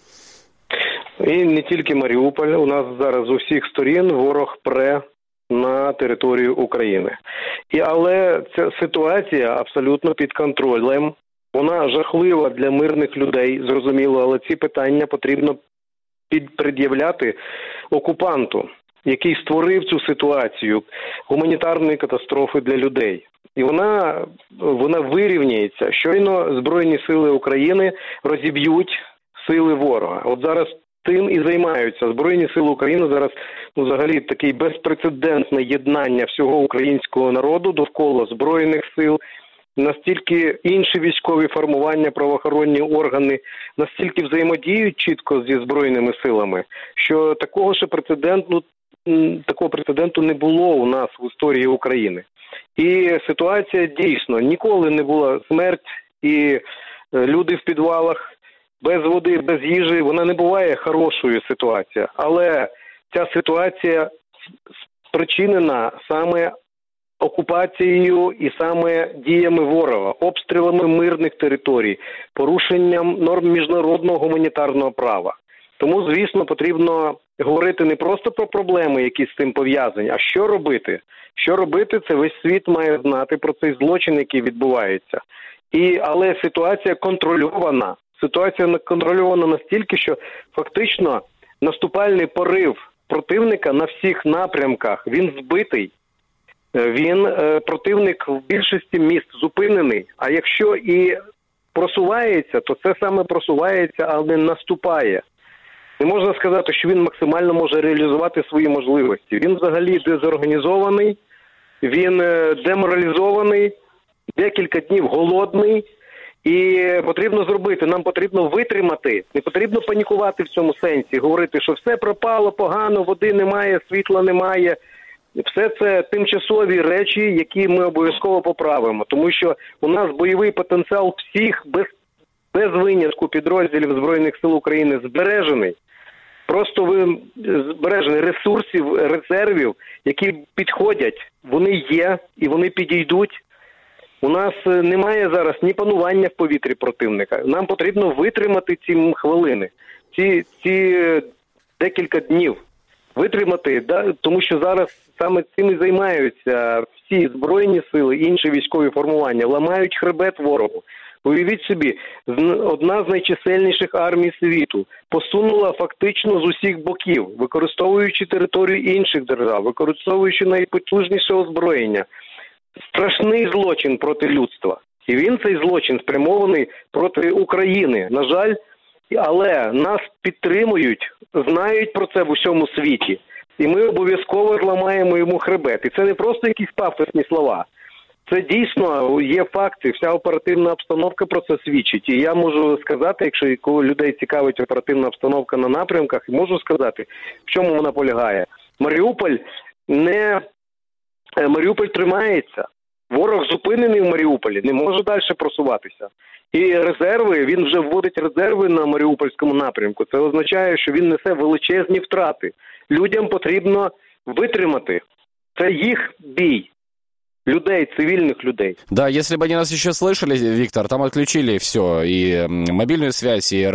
І не тільки Маріуполь, у нас зараз з усіх сторін ворог пре на територію України. І, але ця ситуація абсолютно під контролем, вона жахлива для мирних людей, зрозуміло, але ці питання потрібно пред'являти окупанту, який створив цю ситуацію гуманітарної катастрофи для людей. І вона, вона вирівняється. Щойно Збройні сили України розіб'ють сили ворога. От зараз тим і займаються. Збройні сили України зараз, ну, взагалі, таке безпрецедентне єднання всього українського народу довкола Збройних сил, настільки інші військові формування, правоохоронні органи, настільки взаємодіють чітко зі Збройними силами, що такого ще прецеденту, такого прецеденту не було у нас в історії України. І ситуація дійсно, ніколи не була смерть і люди в підвалах, без води, без їжі, вона не буває хорошою ситуацією. Але ця ситуація спричинена саме окупацією і саме діями ворога, обстрілами мирних територій, порушенням норм міжнародного гуманітарного права. Тому, звісно, потрібно говорити не просто про проблеми, які з цим пов'язані, а що робити. Що робити, це весь світ має знати про цей злочин, який відбувається. І, але ситуація контрольована. Ситуація контрольована настільки, що фактично наступальний порив противника на всіх напрямках, він збитий. Він, противник в більшості міст зупинений. А якщо і просувається, то це саме просувається, а не наступає. Не можна сказати, що він максимально може реалізувати свої можливості. Він взагалі дезорганізований, він деморалізований, декілька днів голодний. І потрібно зробити, нам потрібно витримати, не потрібно панікувати в цьому сенсі, говорити, що все пропало погано, води немає, світла немає. Все це тимчасові речі, які ми обов'язково поправимо, тому що у нас бойовий потенціал всіх без, без винятку підрозділів Збройних сил України збережений. Просто ви збережені ресурсів, резервів, які підходять, вони є і вони підійдуть. У нас немає зараз ні панування в повітрі противника. Нам потрібно витримати ці хвилини, ці, ці декілька днів. Витримати, да? Тому що зараз саме цим і займаються всі Збройні сили, інші військові формування, ламають хребет ворогу. Уявіть собі, одна з найчисельніших армій світу посунула фактично з усіх боків, використовуючи територію інших держав, використовуючи найпотужніше озброєння. Страшний злочин проти людства. І він, цей злочин, спрямований проти України. На жаль, але нас підтримують, знають про це в усьому світі. І ми обов'язково зламаємо йому хребет. І це не просто якісь пафосні слова. Це дійсно є факти, вся оперативна обстановка про це свідчить. І я можу сказати, якщо коли людей цікавить оперативна обстановка на напрямках, можу сказати, в чому вона полягає. Маріуполь не... Маріуполь тримається. Ворог зупинений в Маріуполі, не може далі просуватися. І резерви, він вже вводить резерви на Маріупольському напрямку. Це означає, що він несе величезні втрати. Людям потрібно витримати. Це їх бій. Людей, цивильных людей. Да, если бы они нас еще слышали, Виктор, там отключили все, и мобильную связь, и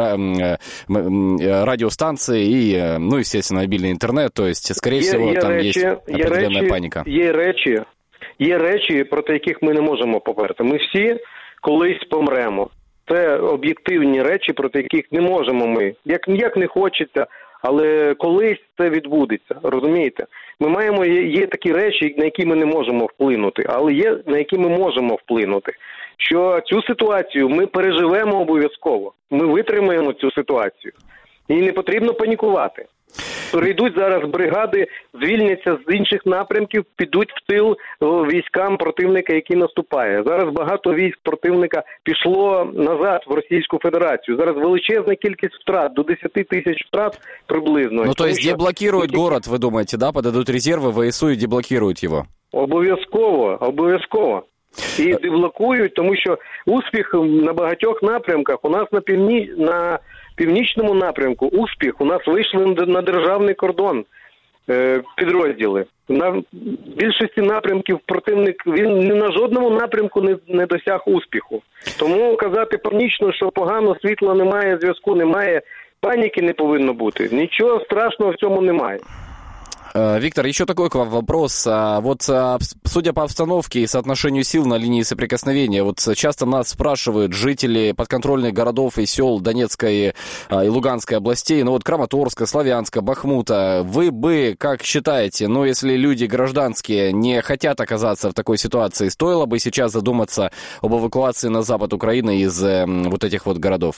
радиостанции, и, ну, естественно, мобильный интернет, то есть, скорее є, всего, є там речі, есть определенная речі, паніка. Є речі, є речі, проти яких ми не можемо поперти. Ми всі колись помремо. Це об'єктивні речі, проти яких не можемо ми. Як, як не хочеться, але колись це відбудеться, розумієте? Ми маємо, є, є такі речі, на які ми не можемо вплинути, але є, на які ми можемо вплинути. Що цю ситуацію ми переживемо обов'язково, ми витримаємо цю ситуацію. І не потрібно панікувати. Перейдуть зараз бригади, звільняться з інших напрямків, підуть в тил військам противника, який наступає. Зараз багато військ противника пішло назад в Російську Федерацію. Зараз величезна кількість втрат, до десять тисяч втрат приблизно. Ну, то есть що... деблокируют город, вы думаете, да? Подадут резервы, ВСУ и деблокируют его? Обов'язково, обов'язково. І деблокують, тому що успіх на багатьох напрямках у нас на півні... на північному напрямку успіх, у нас вийшли на державний кордон е, підрозділи. На більшості напрямків противник, він ні на жодному напрямку не, не досяг успіху. Тому казати панічно, що погано, світла немає, зв'язку немає, паніки не повинно бути. Нічого страшного в цьому немає. Виктор, еще такой к вам вопрос. Вот, судя по обстановке и соотношению сил на линии соприкосновения, вот часто нас спрашивают жители подконтрольных городов и сел Донецкой и Луганской областей, ну вот Краматорска, Славянска, Бахмута, вы бы, как считаете, ну если люди гражданские не хотят оказаться в такой ситуации, стоило бы сейчас задуматься об эвакуации на запад Украины из вот этих вот городов?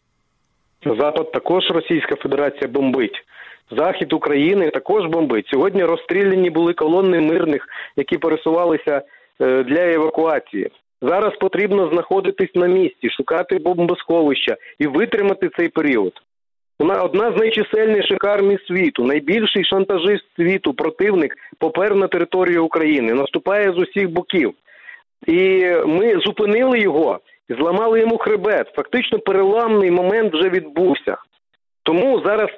Запад також Російська Федерація бомбить. Захід України також бомбить. Сьогодні розстріляні були колони мирних, які пересувалися для евакуації. Зараз потрібно знаходитись на місці, шукати бомбосховища і витримати цей період. Одна з найчисельніших армій світу, найбільший шантажист світу, противник, попер на територію України, наступає з усіх боків. І ми зупинили його, зламали йому хребет. Фактично переламний момент вже відбувся. Тому зараз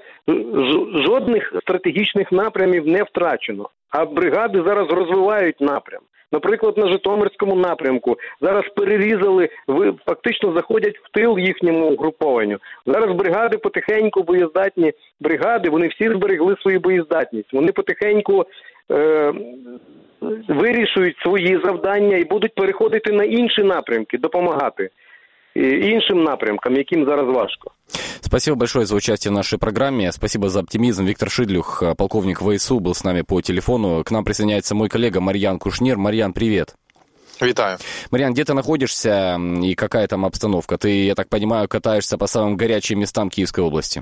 жодних стратегічних напрямів не втрачено, а бригади зараз розвивають напрям. Наприклад, на Житомирському напрямку зараз перерізали, фактично заходять в тил їхньому угрупованню. Зараз бригади потихеньку, боєздатні бригади, вони всі зберегли свою боєздатність. Вони потихеньку е, вирішують свої завдання і будуть переходити на інші напрямки, допомагати іншим напрямкам, яким зараз важко. Спасибо большое за участие в нашей программе. Спасибо за оптимизм. Виктор Шидлюх, полковник ВСУ, был с нами по телефону. К нам присоединяется мой коллега Марьян Кушнир. Марьян, привет. Витаю. Марьян, где ты находишься и какая там обстановка? Ты, я так понимаю, катаешься по самым горячим местам Киевской области.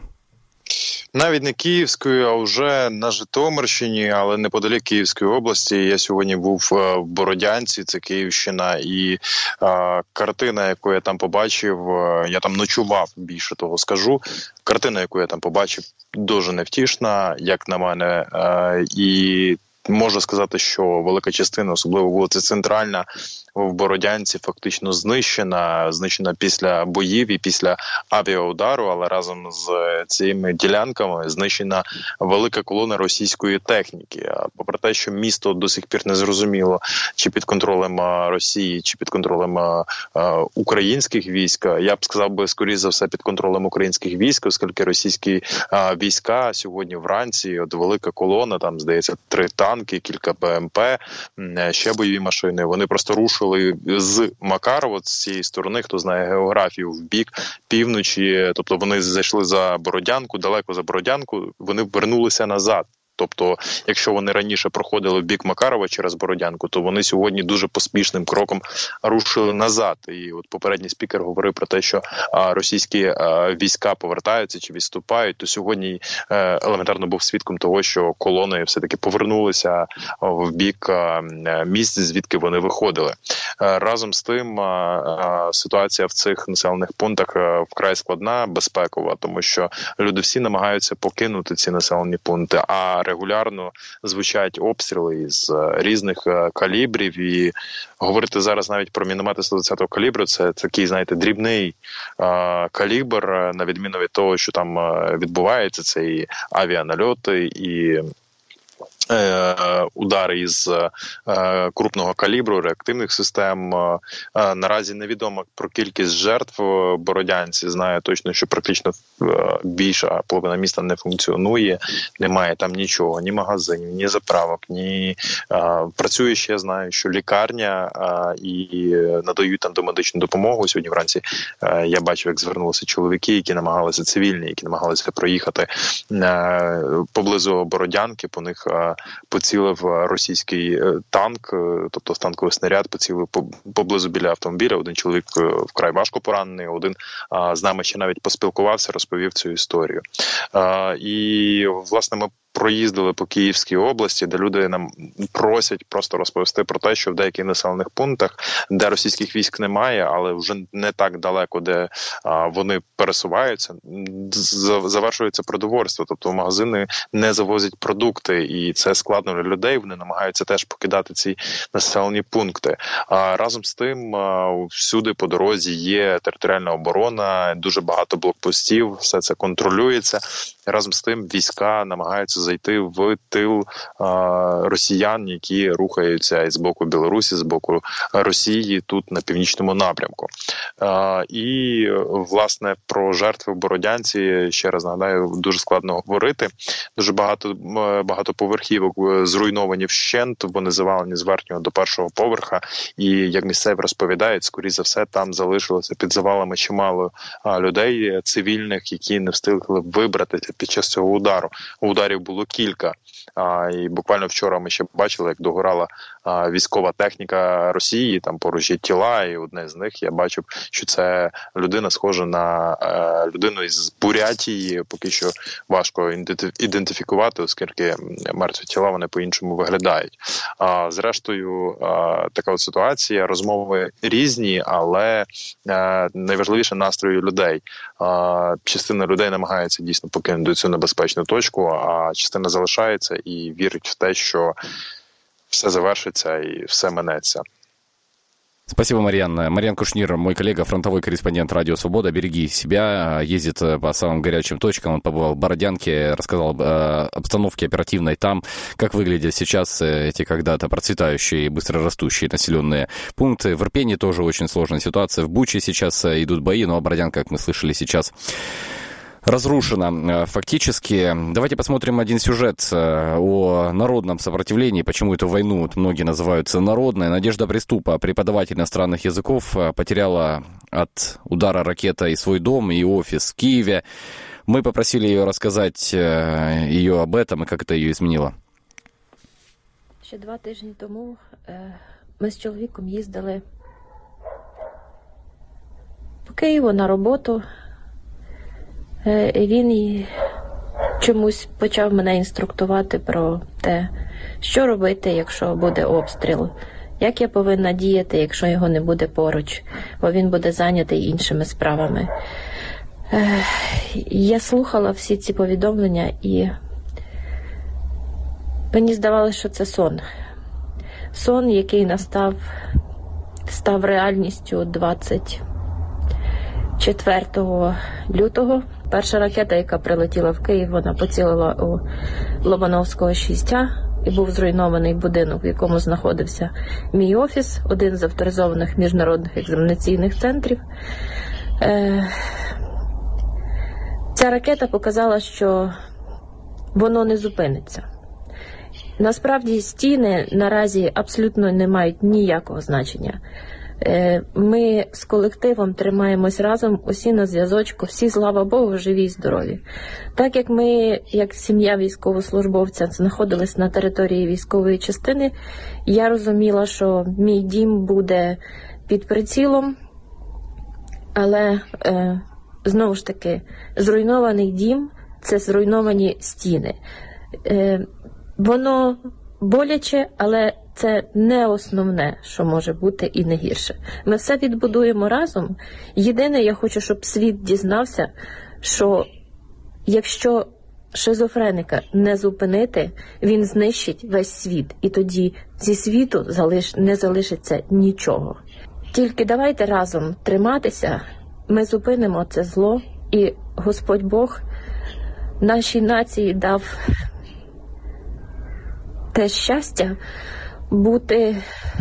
Навіть не Київською, а вже на Житомирщині, але неподалік Київської області. Я сьогодні був в Бородянці, це Київщина, і а, картина, яку я там побачив, я там ночував, більше того скажу, картина, яку я там побачив, дуже невтішна, як на мене, а, і можу сказати, що велика частина, особливо вулиця Центральна, в Бородянці фактично знищена, знищена після боїв і після авіаудару, але разом з цими ділянками знищена велика колона російської техніки. Попри те, що місто до сих пір не зрозуміло, чи під контролем Росії, чи під контролем українських військ, я б сказав би, скоріше за все, під контролем українських військ, оскільки російські війська сьогодні вранці, от велика колона, там, здається, три танки, кілька БМП, ще бойові машини, вони просто рушили з Макарова, з цієї сторони, хто знає географію, в бік півночі, тобто вони зайшли за Бородянку, далеко за Бородянку, вони вернулися назад. Тобто, якщо вони раніше проходили в бік Макарова через Бородянку, то вони сьогодні дуже поспішним кроком рушили назад. І от попередній спікер говорив про те, що а, російські а, війська повертаються чи відступають, то сьогодні е, елементарно був свідком того, що колони все-таки повернулися в бік а, місць, звідки вони виходили. Е, разом з тим, а, а, ситуація в цих населених пунктах а, вкрай складна, безпекова, тому що люди всі намагаються покинути ці населені пункти, а регулярно звучать обстріли із різних калібрів, і говорити зараз навіть про міномети сто двадцятого калібру, це такий, знаєте, дрібний а, калібр, на відміну від того, що там відбувається, це і авіанальоти, і удари із е, крупного калібру, реактивних систем. Е, наразі невідомо про кількість жертв в Бородянці. Знаю точно, що практично е, більша половина міста не функціонує. Немає там нічого, ні магазинів, ні заправок, ні... Е, працює ще, знаю, що лікарня е, і надають там домедичну допомогу. Сьогодні вранці е, я бачив, як звернулися чоловіки, які намагалися, цивільні, які намагалися проїхати е, поблизу Бородянки, по них е, поцілив російський танк, тобто танковий снаряд поцілив поблизу біля автомобіля. Один чоловік вкрай важко поранений, один з нами ще навіть поспілкувався, розповів цю історію. І, власне, ми проїздили по Київській області, де люди нам просять просто розповісти про те, що в деяких населених пунктах, де російських військ немає, але вже не так далеко, де а, вони пересуваються, завершується продовольство, тобто в магазини не завозять продукти, і це складно для людей, вони намагаються теж покидати ці населені пункти. А разом з тим, а, всюди по дорозі є територіальна оборона, дуже багато блокпостів, все це контролюється. Разом з тим війська намагаються зайти в тил а, росіян, які рухаються із боку Білорусі, з боку Росії, тут на північному напрямку. А, і, власне, про жертви в Бородянці, ще раз нагадаю, дуже складно говорити. Дуже багато багатоповерхівок зруйновані вщент, вони завалені з верхнього до першого поверха, і, як місцеві розповідають, скоріше за все, там залишилося під завалами чимало а, людей, цивільних, які не встигли вибратися під час цього удару. Ударів було кілька. А, і буквально вчора ми ще бачили, як догорала а, військова техніка Росії, там поруч є тіла, і одне з них я бачив, що це людина схожа на а, людину із Бурятії, поки що важко ідентифікувати, оскільки мертві тіла, вони по-іншому виглядають. А, зрештою, а, така от ситуація, розмови різні, але а, найважливіше настрої людей. А, частина людей намагається дійсно покинути цю небезпечну точку, а частина залишається і вірить в те, що все завершится и все минется. Спасибо, Марьян. Марьян Кушнир, мой коллега, фронтовой корреспондент «Радио Свобода». Береги себя, ездит по самым горячим точкам. Он побывал в Бородянке, рассказал об обстановке оперативной там, как выглядят сейчас эти когда-то процветающие и быстро растущие населенные пункты. В Ирпене тоже очень сложная ситуация. В Буче сейчас идут бои, но Бородянка, как мы слышали, сейчас разрушена фактически. Давайте посмотрим один сюжет о народном сопротивлении, почему эту войну вот многие называют народной. Надежда Приступа, преподаватель иностранных языков, потеряла от удара ракетой свой дом и офис в Киеве. Мы попросили ее рассказать ее об этом и как это ее изменило. Ще два тижні тому ми з чоловіком їздили по Києву на роботу. Він чомусь почав мене інструктувати про те, що робити, якщо буде обстріл, як я повинна діяти, якщо його не буде поруч, бо він буде зайнятий іншими справами. Я слухала всі ці повідомлення, і мені здавалося, що це сон. Сон, який настав, став реальністю двадцять четвертого лютого. Перша ракета, яка прилетіла в Київ, вона поцілила у Лобановського шість А, і був зруйнований будинок, в якому знаходився мій офіс, один з авторизованих міжнародних екзаменаційних центрів. Ця ракета показала, що воно не зупиниться. Насправді стіни наразі абсолютно не мають ніякого значення. Ми з колективом тримаємось разом, усі на зв'язочку, всі, слава Богу, живі і здорові. Так як ми, як сім'я військовослужбовця, знаходились на території військової частини, я розуміла, що мій дім буде під прицілом, але, е, знову ж таки, зруйнований дім – це зруйновані стіни. Е, воно боляче, але це не основне, що може бути, і не гірше. Ми все відбудуємо разом. Єдине, я хочу, щоб світ дізнався, що якщо шизофреника не зупинити, він знищить весь світ. І тоді зі світу залиш... не залишиться нічого. Тільки давайте разом триматися, ми зупинимо це зло, і Господь Бог нашій нації дав те щастя бути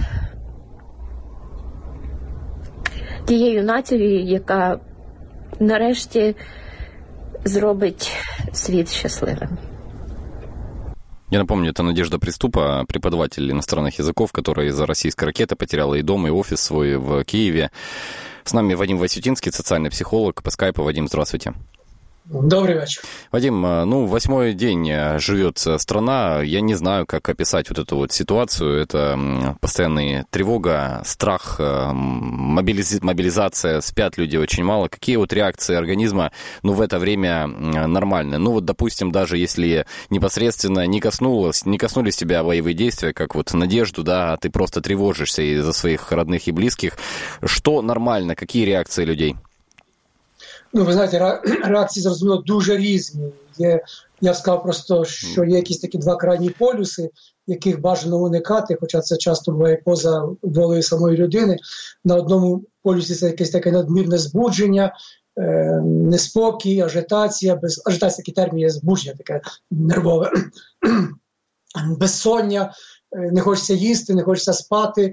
тією нацією, яка нарешті зробить світ щасливим. Я напомню, это Надежда Приступа, преподаватель иностранных языков, которая из-за российской ракеты потеряла и дом, и офис свой в Киеве. С нами Вадим Васютинский, социальный психолог. По скайпу. Вадим, здравствуйте. Добрый вечер. Вадим, ну, восьмой день живет страна. Я не знаю, как описать вот эту вот ситуацию. Это постоянная тревога, страх, мобилиз... мобилизация. Спят люди очень мало. Какие вот реакции организма, ну, в это время нормальные? Ну, вот, допустим, даже если непосредственно не коснулось, не коснулись тебя боевые действия, как вот Надежду, да, а ты просто тревожишься из-за своих родных и близких. Что нормально? Какие реакции людей? Ну, ви знаєте, реакції, зрозуміло, дуже різні. Є, я б сказав просто, що є якісь такі два крайні полюси, яких бажано уникати, хоча це часто буває поза волею самої людини. На одному полюсі це якесь таке надмірне збудження, е, неспокій, ажитація, без, ажитація такий термін є збудження, таке нервове, безсоння, не хочеться їсти, не хочеться спати.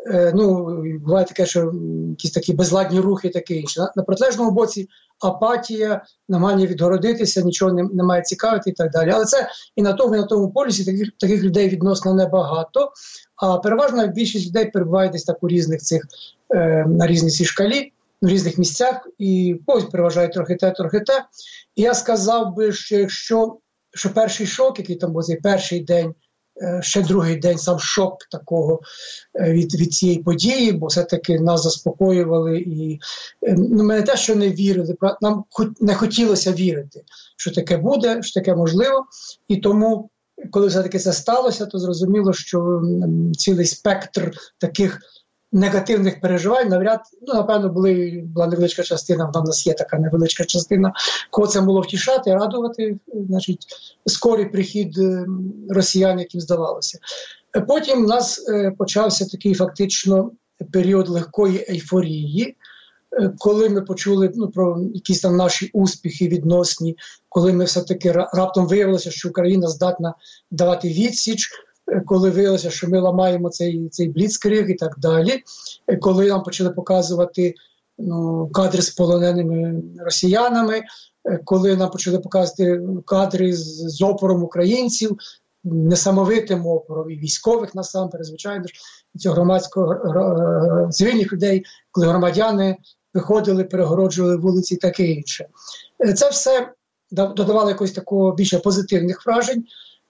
Ну, буває таке, що якісь такі безладні рухи і таке інше. На, на протилежному боці апатія, намагання відгородитися, нічого не, не має цікавити і так далі. Але це і на тому, і на тому полюсі таких, таких людей відносно небагато. А переважно більшість людей перебуває десь так у різних цих, е, на різній цій шкалі, в різних місцях, і ось переважає трохи те, трохи те. І я сказав би, що якщо що перший шок, який там був цей перший день, ще другий день сам шок такого від, від цієї події, бо все-таки нас заспокоювали і ну, ми не те, що не вірили, нам не хотілося вірити, що таке буде, що таке можливо. І тому, коли все-таки це сталося, то зрозуміло, що цілий спектр таких негативних переживань, навряд, ну, напевно, були, була невеличка частина, в нас є така невеличка частина, кого це було втішати, радувати, значить, скорий прихід росіян, яким здавалося. Потім у нас е, почався такий фактично період легкої ейфорії, е, коли ми почули ну, про якісь там наші успіхи відносні, коли ми все-таки раптом виявилося, що Україна здатна давати відсіч, коли виявилося, що ми ламаємо цей, цей бліцкриг і так далі, коли нам почали показувати ну, кадри з полоненими росіянами, коли нам почали показувати кадри з, з опором українців, несамовитим опором і військових насамперед, звичайно ж, цього громадського цивільних людей, коли громадяни виходили, перегороджували вулиці і таке інше. Це все додавало якось такого більше позитивних вражень.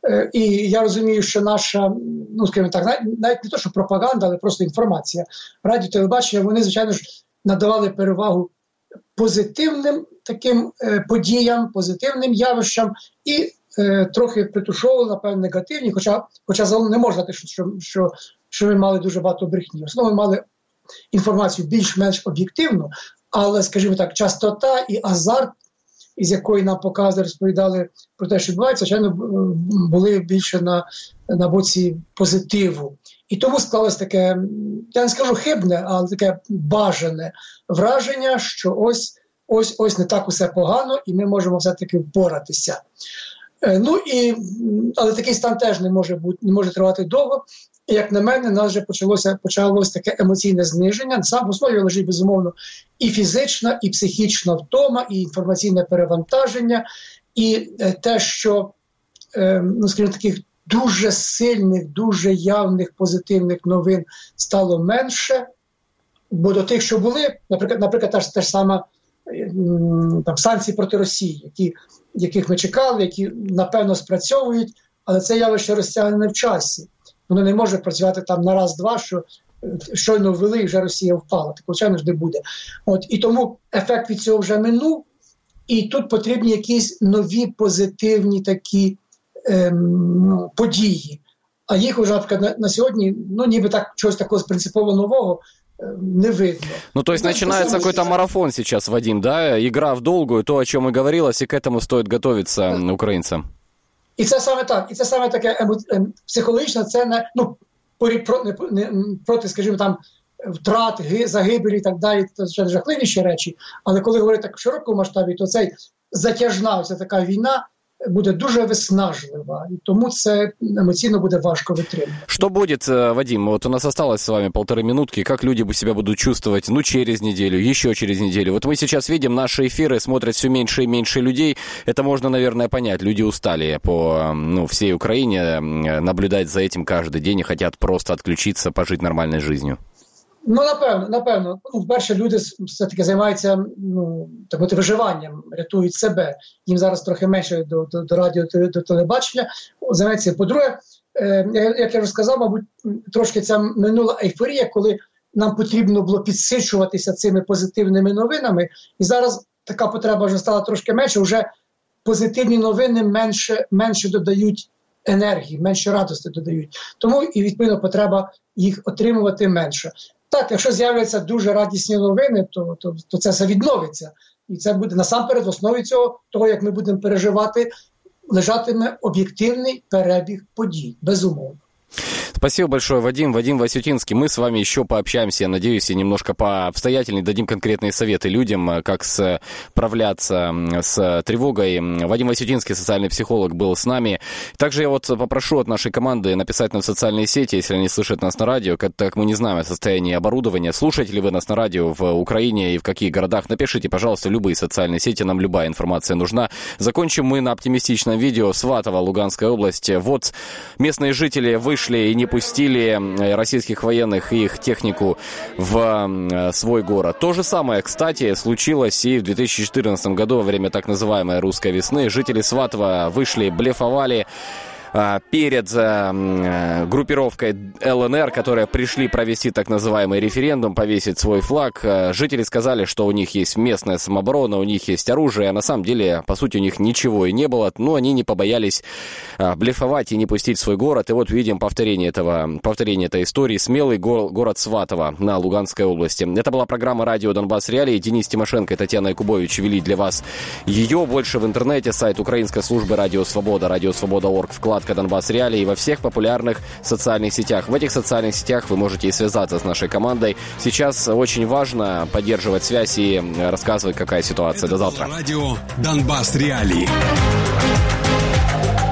І я розумію, що наша, ну, скажімо так, навіть, навіть не то, що пропаганда, але просто інформація, радіо, телебачення, вони, звичайно ж, надавали перевагу позитивним таким е, подіям, позитивним явищам і е, трохи притушовували, напевно, негативні, хоча, хоча загалом не можна сказати, що, що, що ми мали дуже багато брехні. В основному ми мали інформацію більш-менш об'єктивну, але, скажімо так, частота і азарт, із якої нам показували, розповідали про те, що відбувається, звичайно, були більше на, на боці позитиву. І тому склалось таке, я не скажу хибне, але таке бажане враження, що ось, ось, ось не так усе погано, і ми можемо все-таки впоратися. Ну і, але такий стан теж не може бути, не може тривати довго. І, як на мене, у нас вже почалося, почалося таке емоційне зниження. Сам в основі лежить, безумовно, і фізична, і психічна втома, і інформаційне перевантаження, і те, що, е, ну, скажімо, таких дуже сильних, дуже явних позитивних новин стало менше, бо до тих, що були, наприклад, наприклад та ж, та ж сама там, санкції проти Росії, які, яких ми чекали, які, напевно, спрацьовують, але це явище розтягнене в часі. Воно не може працювати там на раз-два, що щойно ввели і вже Росія впала. Так, звичайно ж, не буде. От, і тому ефект від цього вже минув, і тут потрібні якісь нові позитивні такі ем, події. А їх вже, наприклад, на, на сьогодні, ну, ніби так, чогось такого принципово нового не видно. Ну, то есть ну, начинается какой-то марафон сейчас, Вадим, да? Игра в долгую, то, о чем и говорилось, и к этому стоит готовиться да. украинцам. І це саме так, і це саме таке емо... психологічне, це не, ну, проти, не, проти, скажімо, там, втрат, загибелі і так далі, це жахливіші речі, але коли говорити так в широкому масштабі, то цей затяжна, оця така війна буде дуже виснажлива, и тому це эмоционально будет важко вытримать. Что будет, Вадим, вот у нас осталось с вами полторы минутки, как люди себя будут чувствовать, ну, через неделю, еще через неделю? Вот мы сейчас видим, наши эфиры смотрят все меньше и меньше людей, это можно, наверное, понять, люди устали по, ну, всей Украине наблюдать за этим каждый день и хотят просто отключиться, пожить нормальной жизнью. Ну, напевно, напевно. Ну, вперше, люди все-таки займаються ну, так мовити, виживанням, рятують себе. Їм зараз трохи менше до, до, до радіо, до телебачення займаються. По-друге, е, як я вже сказав, мабуть, трошки ця минула ейфорія, коли нам потрібно було підсичуватися цими позитивними новинами. І зараз така потреба вже стала трошки менше, вже позитивні новини менше, менше додають енергії, менше радості додають. Тому і, відповідно, потреба їх отримувати менше. Так, якщо з'являться дуже радісні новини, то, то, то це все відновиться. І це буде насамперед в основі цього, того, як ми будемо переживати, лежатиме об'єктивний перебіг подій, безумовно. Спасибо большое, Вадим. Вадим Васютинский. Мы с вами еще пообщаемся, я надеюсь, и немножко пообстоятельнее дадим конкретные советы людям, как справляться с тревогой. Вадим Васютинский, социальный психолог, был с нами. Также я вот попрошу от нашей команды написать нам в социальные сети, если они слышат нас на радио, как мы не знаем о состоянии оборудования. Слушаете ли вы нас на радио в Украине и в каких городах? Напишите, пожалуйста, любые социальные сети, нам любая информация нужна. Закончим мы на оптимистичном видео. Сватово, Луганская область. Вот местные жители вышли и не пустили российских военных и их технику в свой город. То же самое, кстати, случилось и в две тысячи четырнадцатом году во время так называемой русской весны. Жители Сватова вышли, блефовали перед группировкой эл эн эр, которые пришли провести так называемый референдум, повесить свой флаг. Жители сказали, что у них есть местная самооборона, у них есть оружие, а на самом деле, по сути, у них ничего и не было, но они не побоялись блефовать и не пустить свой город. И вот видим повторение этого, повторение этой истории. Смелый го- город Сватово на Луганской области. Это была программа «Радио Донбасс Реалии». Денис Тимошенко и Татьяна Якубович вели для вас ее. Больше в интернете, сайт украинской службы «Радио Свобода», радио свобода точка орг, вклад Донбасс Реалии и во всех популярных социальных сетях. В этих социальных сетях вы можете и связаться с нашей командой. Сейчас очень важно поддерживать связь и рассказывать, какая ситуация. Это До завтра. Радио Донбасс Реалии.